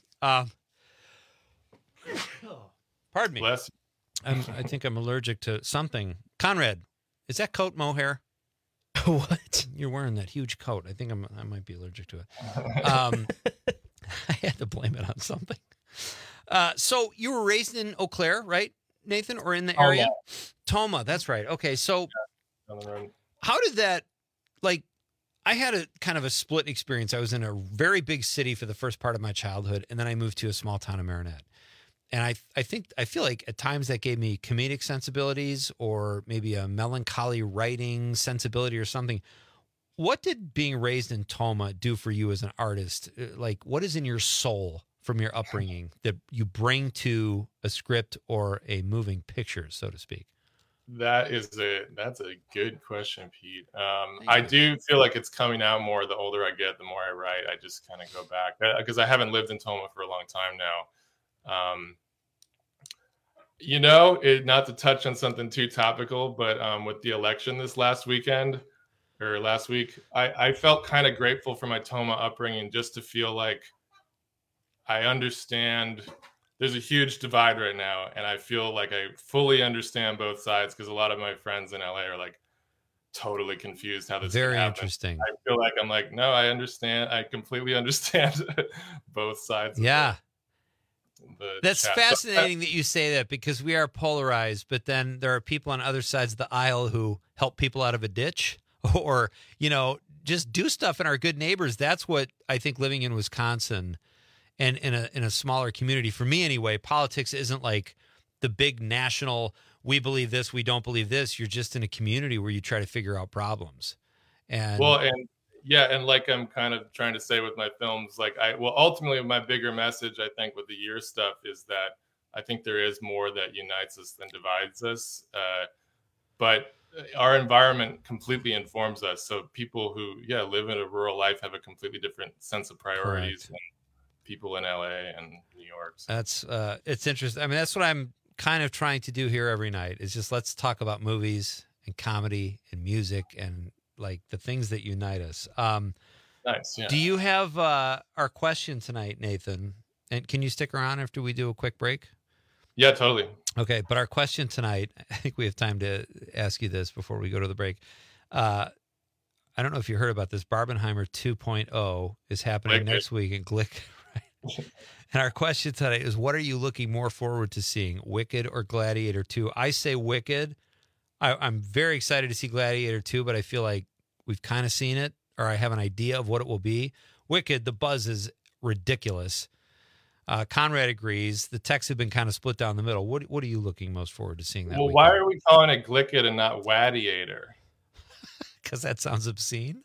Pardon me. Bless. I think I'm allergic to something. Conrad, is that coat mohair? What? You're wearing that huge coat. I think I might be allergic to it. I had to blame it on something. So you were raised in Eau Claire, right, Nathan, or in the area? Tomah, that's right. Okay, so how did that, like, I had a kind of a split experience. I was in a very big city for the first part of my childhood, and then I moved to a small town in Marinette. And I feel like at times that gave me comedic sensibilities or maybe a melancholy writing sensibility or something. What did being raised in Tomah do for you as an artist? Like, what is in your soul from your upbringing that you bring to a script or a moving picture, so to speak? That's a good question, Pete. I do feel like it's coming out more the older I get, the more I write. I just kind of go back because I haven't lived in Tomah for a long time now. Not to touch on something too topical, but with the election this last week, I felt kind of grateful for my Tomah upbringing, just to feel like I understand. There's a huge divide right now, and I feel like I fully understand both sides, because a lot of my friends in LA are like totally confused how this Very can happen. interesting. I feel like I'm like, no, I understand. I completely understand both sides. Yeah. The That's chat. fascinating that you say that, because we are polarized, but then there are people on other sides of the aisle who help people out of a ditch or, just do stuff in our good neighbors. That's what I think living in Wisconsin and in a smaller community, for me anyway, politics isn't like the big national, we believe this, we don't believe this. You're just in a community where you try to figure out problems. And like I'm kind of trying to say with my films, ultimately my bigger message, I think, with the year stuff is that I think there is more that unites us than divides us. But our environment completely informs us. So people who, live in a rural life have a completely different sense of priorities than people in LA and New York. So. That's, it's interesting. I mean, that's what I'm kind of trying to do here every night, is just let's talk about movies and comedy and music and like the things that unite us. Nice. Yeah. Do you have our question tonight, Nathan? And can you stick around after we do a quick break? Yeah, totally. Okay, but our question tonight, I think we have time to ask you this before we go to the break. I don't know if you heard about this. Barbenheimer 2.0 is happening next week in Glick. Right? And our question tonight is, what are you looking more forward to seeing, Wicked or Gladiator 2? I say Wicked. I'm very excited to see Gladiator 2, but I feel like we've kind of seen it, or I have an idea of what it will be. Wicked, the buzz is ridiculous. Conrad agrees. The texts have been kind of split down the middle. What are you looking most forward to seeing that week? Why are we calling it Glicked and not Wadiator? Because that sounds obscene.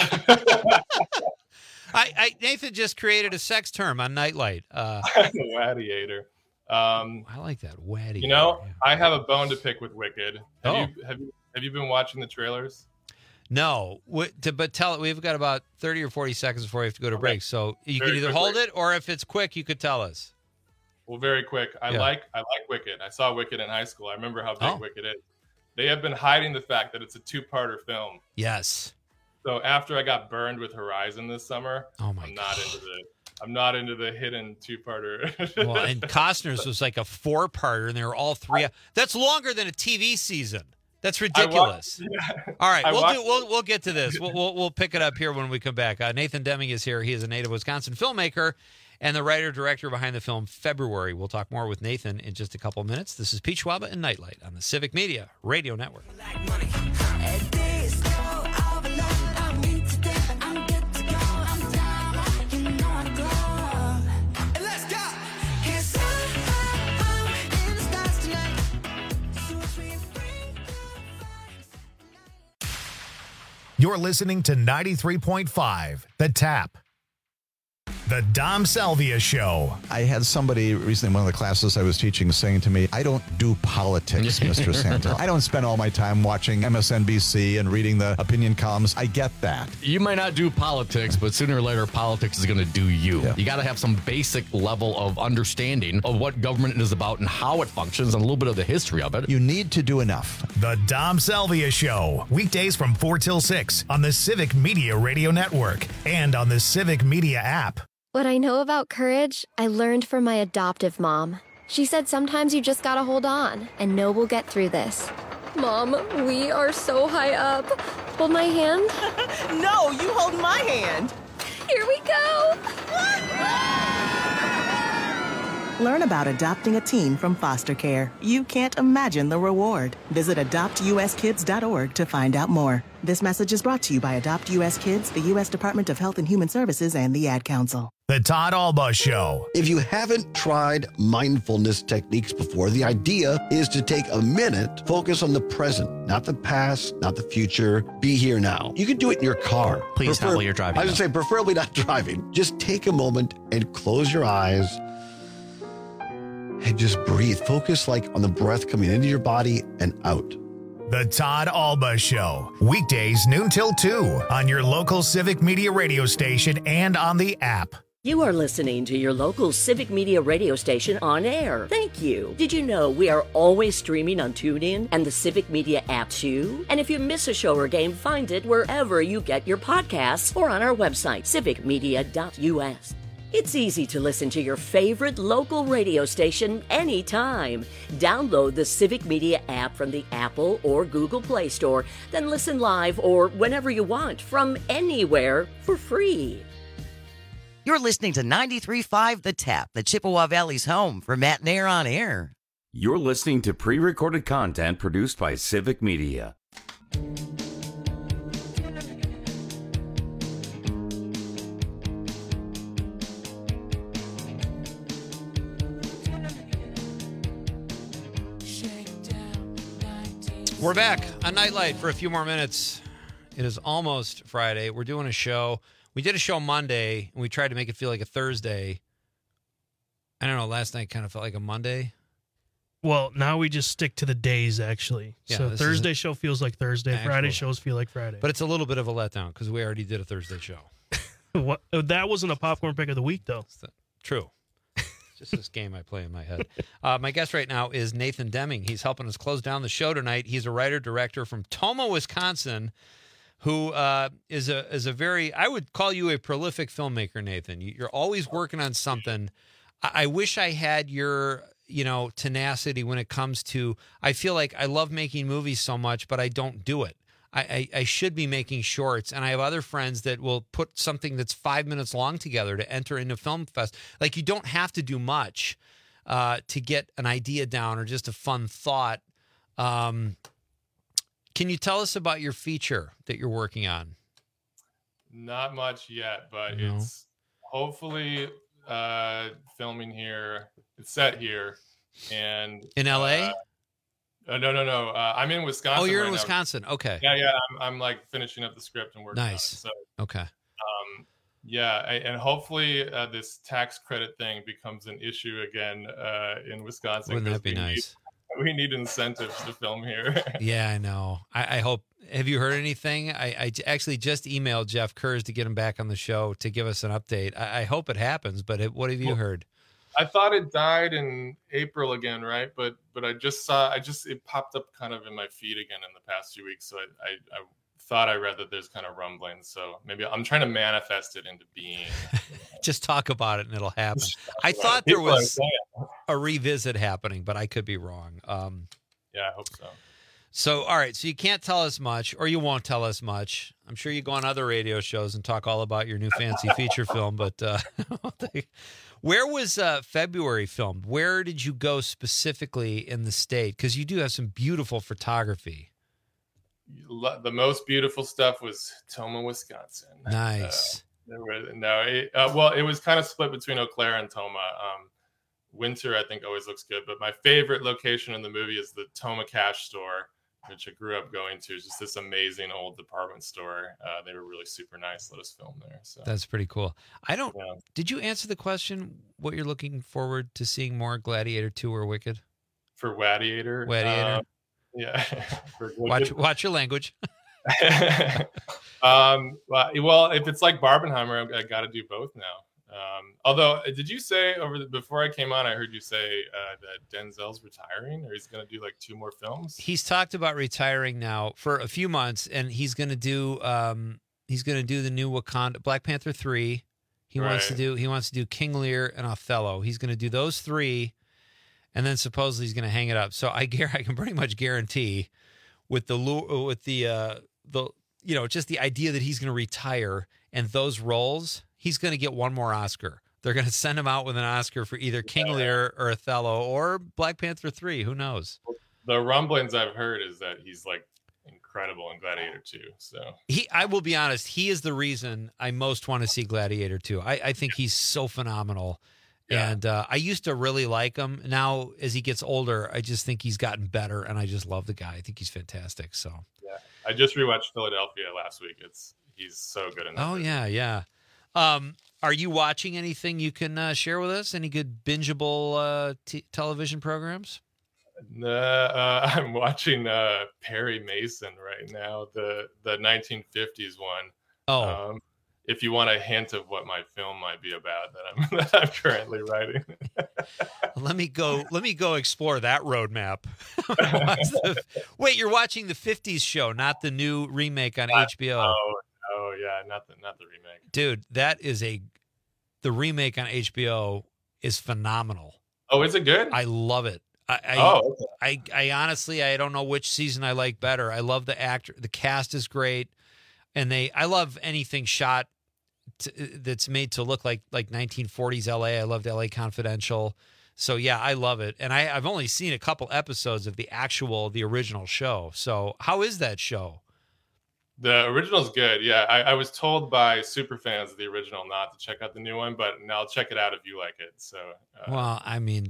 Nathan just created a sex term on Nightlight. Wadiator. I like that. Wadiator. I have a bone to pick with Wicked. Have you been watching the trailers? No, but tell it. We've got about 30 or 40 seconds before we have to go to break. So you can either hold it, or if it's quick, you could tell us. Well, very quick. I like Wicked. I saw Wicked in high school. I remember how big Wicked is. They have been hiding the fact that it's a two-parter film. Yes. So after I got burned with Horizon this summer, I'm not into the hidden two-parter. Well, and Costner's was like a four-parter, and they were all three. That's longer than a TV season. That's ridiculous. All right, we'll get to this. We'll pick it up here when we come back. Nathan Deming is here. He is a native Wisconsin filmmaker and the writer-director behind the film February. We'll talk more with Nathan in just a couple minutes. This is Pete Schwaba and Nightlight on the Civic Media Radio Network. You're listening to 93.5, The Tap. The Dom Salvia Show. I had somebody recently in one of the classes I was teaching saying to me, I don't do politics, Mr. Santel. I don't spend all my time watching MSNBC and reading the opinion columns. I get that. You might not do politics, but sooner or later, politics is going to do you. Yeah. You got to have some basic level of understanding of what government is about and how it functions and a little bit of the history of it. You need to do enough. The Dom Salvia Show. Weekdays from 4 till 6 on the Civic Media Radio Network and on the Civic Media app. What I know about courage, I learned from my adoptive mom. She said sometimes you just gotta hold on and know we'll get through this. Mom, we are so high up. Hold my hand. No, you hold my hand. Here we go. Learn about adopting a teen from foster care. You can't imagine the reward. Visit adoptuskids.org to find out more. This message is brought to you by Adopt U.S. Kids, the U.S. Department of Health and Human Services, and the Ad Council. The Todd Alba Show. If you haven't tried mindfulness techniques before, the idea is to take a minute, focus on the present, not the past, not the future. Be here now. You can do it in your car. Please not while you're driving. I was going to say, preferably not driving. Just take a moment and close your eyes and just breathe. Focus like on the breath coming into your body and out. The Todd Alba Show. Weekdays noon till 2 on your local Civic Media radio station and on the app. You are listening to your local Civic Media radio station on air. Thank you. Did you know we are always streaming on TuneIn and the Civic Media app too? And if you miss a show or game, find it wherever you get your podcasts or on our website, civicmedia.us. It's easy to listen to your favorite local radio station anytime. Download the Civic Media app from the Apple or Google Play Store, then listen live or whenever you want from anywhere for free. You're listening to 93.5 The Tap, the Chippewa Valley's home for Matt Nair on Air. You're listening to pre-recorded content produced by Civic Media. We're back on Nightlight for a few more minutes. It is almost Friday. We're doing a show. We did a show Monday, and we tried to make it feel like a Thursday. I don't know, last night kind of felt like a Monday. Well, now we just stick to the days, actually. Yeah, so Thursday show feels like Thursday. Friday shows feel like Friday. But it's a little bit of a letdown because we already did a Thursday show. What? That wasn't a popcorn pick of the week, though. True. Just this game I play in my head. My guest right now is Nathan Deming. He's helping us close down the show tonight. He's a writer-director from Tomah, Wisconsin, who is a very, I would call you a prolific filmmaker, Nathan. You're always working on something. I wish I had your, tenacity when it comes to, I feel like I love making movies so much, but I don't do it. I should be making shorts, and I have other friends that will put something that's 5 minutes long together to enter into Film Fest. Like, you don't have to do much to get an idea down or just a fun thought. Can you tell us about your feature that you're working on? Not much yet, but it's hopefully filming here. It's set here. And in LA? No. I'm in Wisconsin. Oh, you're right in now. Wisconsin. Okay. Yeah. I'm like finishing up the script and working nice. on it. So, okay. And hopefully this tax credit thing becomes an issue again in Wisconsin. Wouldn't that be nice? We need incentives to film here. Yeah, I know. I hope. Have you heard anything? I actually just emailed Jeff Kurz to get him back on the show to give us an update. I hope it happens, but what have you heard? I thought it died in April again, right? But I just saw, it popped up kind of in my feed again in the past few weeks. So I thought I read that there's kind of rumblings. So maybe I'm trying to manifest it into being. Just talk about it and it'll happen. I thought there was a revisit happening, but I could be wrong. Yeah, I hope so. So, all right. So you can't tell us much, or you won't tell us much. I'm sure you go on other radio shows and talk all about your new fancy feature film. But where was February filmed? Where did you go specifically in the state? Because you do have some beautiful photography. The most beautiful stuff was Tomah, Wisconsin. Nice. It was kind of split between Eau Claire and Tomah. Winter, I think, always looks good, but my favorite location in the movie is the Tomah Cash Store, which I grew up going to. It's just this amazing old department store. They were really super nice. Let us film there. So that's pretty cool. Did you answer the question what you're looking forward to seeing more, Gladiator 2 or Wicked? For Wadiator? Yeah. Watch your language. Well, if it's like Barbenheimer, I got to do both now. Although, did you say before I came on, I heard you say that Denzel's retiring, or he's going to do like 2 more films? He's talked about retiring now for a few months, and he's going to do the new Wakanda, Black Panther 3. He wants to do King Lear and Othello. He's going to do those 3, and then supposedly he's going to hang it up. So I can pretty much guarantee with the just the idea that he's going to retire and those roles, he's going to get one more Oscar. They're going to send him out with an Oscar for either King Lear or Othello or Black Panther 3. Who knows? The rumblings I've heard is that he's like incredible in Gladiator 2. So I will be honest, he is the reason I most want to see Gladiator 2. I think he's so phenomenal. Yeah. And I used to really like him. Now, as he gets older, I just think he's gotten better, and I just love the guy. I think he's fantastic. So yeah, I just rewatched Philadelphia last week. He's so good in that. Oh movie. Yeah. Are you watching anything you can share with us? Any good bingeable television programs? I'm watching Perry Mason right now, the 1950s one. Oh. If you want a hint of what my film might be about that I'm currently writing. Let me go explore that roadmap. Wait, you're watching the 50s show, not the new remake on HBO. Oh yeah, not the remake. Dude, the remake on HBO is phenomenal. Oh, is it good? I love it. I honestly, I don't know which season I like better. I love the actor. The cast is great. And I love anything shot that's made to look like 1940s LA. I loved LA Confidential. So yeah, I love it. And I've only seen a couple episodes of the original show. So how is that show? The original's good. Yeah. I was told by super fans of the original not to check out the new one, but now I'll check it out if you like it. So, well, I mean,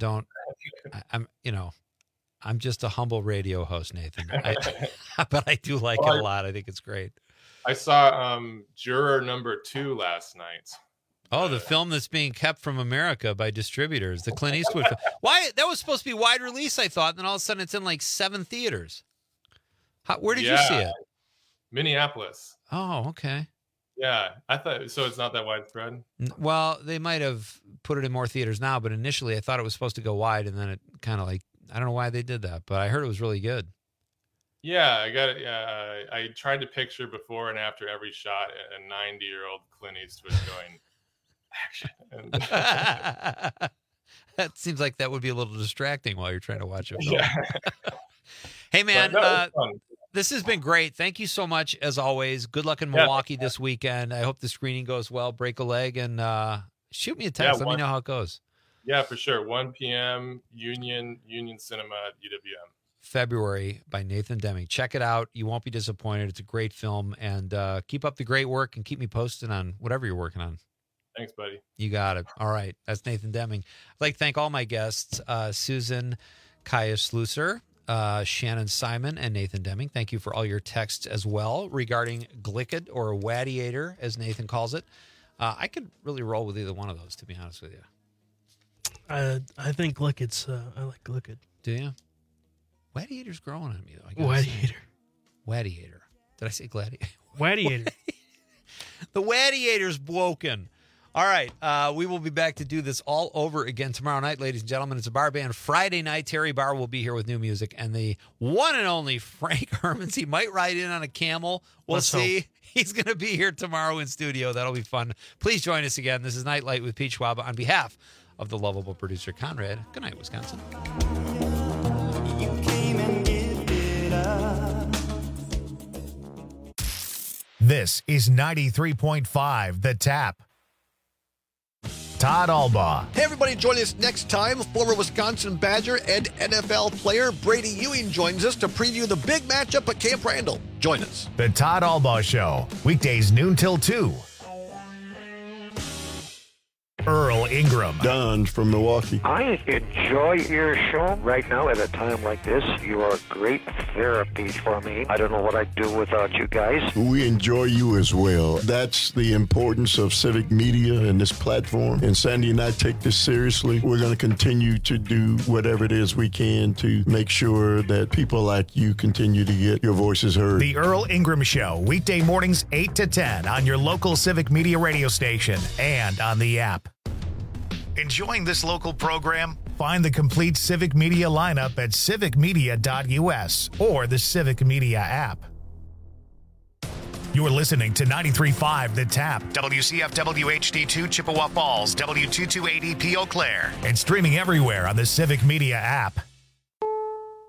I'm just a humble radio host, Nathan. But I do like it a lot. I think it's great. I saw Juror number 2 last night. Oh, the film that's being kept from America by distributors, the Clint Eastwood film. Why? That was supposed to be wide release, I thought, and then all of a sudden it's in like 7 theaters. Where did you see it? Minneapolis. Oh, okay. Yeah, I thought so. It's not that widespread. Well, they might have put it in more theaters now, but initially I thought it was supposed to go wide, and then it kind of I don't know why they did that, but I heard it was really good. Yeah, I got it. Yeah, I tried to picture before and after every shot a 90-year-old Clint Eastwood going action. That seems like that would be a little distracting while you're trying to watch it. Yeah. Hey, man, this has been great. Thank you so much, as always. Good luck in Milwaukee this weekend. I hope the screening goes well. Break a leg and shoot me a text. Let me know how it goes. Yeah, for sure. 1 p.m. Union Cinema at UWM. February by Nathan Deming. Check it out. You won't be disappointed. It's a great film. And keep up the great work and keep me posted on whatever you're working on. Thanks, buddy. You got it. All right. That's Nathan Deming. I'd like to thank all my guests, Susan Kaya-Slusser, Shannon Simon, and Nathan Deming. Thank you for all your texts as well regarding Glicked or Wadiator, as Nathan calls it. I could really roll with either one of those, to be honest with you. I think Glicked's, I like Glicked. Do you? Wadiator's growing on me, though. Wadiator. Did I say gladiator? Wadiator. The Wadiator's broken. All right. We will be back to do this all over again tomorrow night, ladies and gentlemen. It's a bar band Friday night. Terry Barr will be here with new music. And the one and only Frank Hermans. He might ride in on a camel. We'll see. He's going to be here tomorrow in studio. That'll be fun. Please join us again. This is Nightlight with Pete Schwab on behalf of the lovable producer, Conrad. Good night, Wisconsin. You came and gifted us This is 93.5 The Tap. Todd Albaugh. Hey, everybody, join us next time. Former Wisconsin Badger and NFL player Brady Ewing joins us to preview the big matchup at Camp Randall. Join us. The Todd Albaugh Show, weekdays noon till 2. Earl Ingram. Don from Milwaukee. I enjoy your show right now at a time like this. You are great therapy for me. I don't know what I'd do without you guys. We enjoy you as well. That's the importance of civic media and this platform. And Sandy and I take this seriously. We're going to continue to do whatever it is we can to make sure that people like you continue to get your voices heard. The Earl Ingram Show, weekday mornings 8 to 10 on your local civic media radio station and on the app. Enjoying this local program? Find the complete Civic Media lineup at civicmedia.us or the Civic Media app. You're listening to 93.5 The Tap, WCFW HD2 Chippewa Falls, W228EP Eau Claire, and streaming everywhere on the Civic Media app.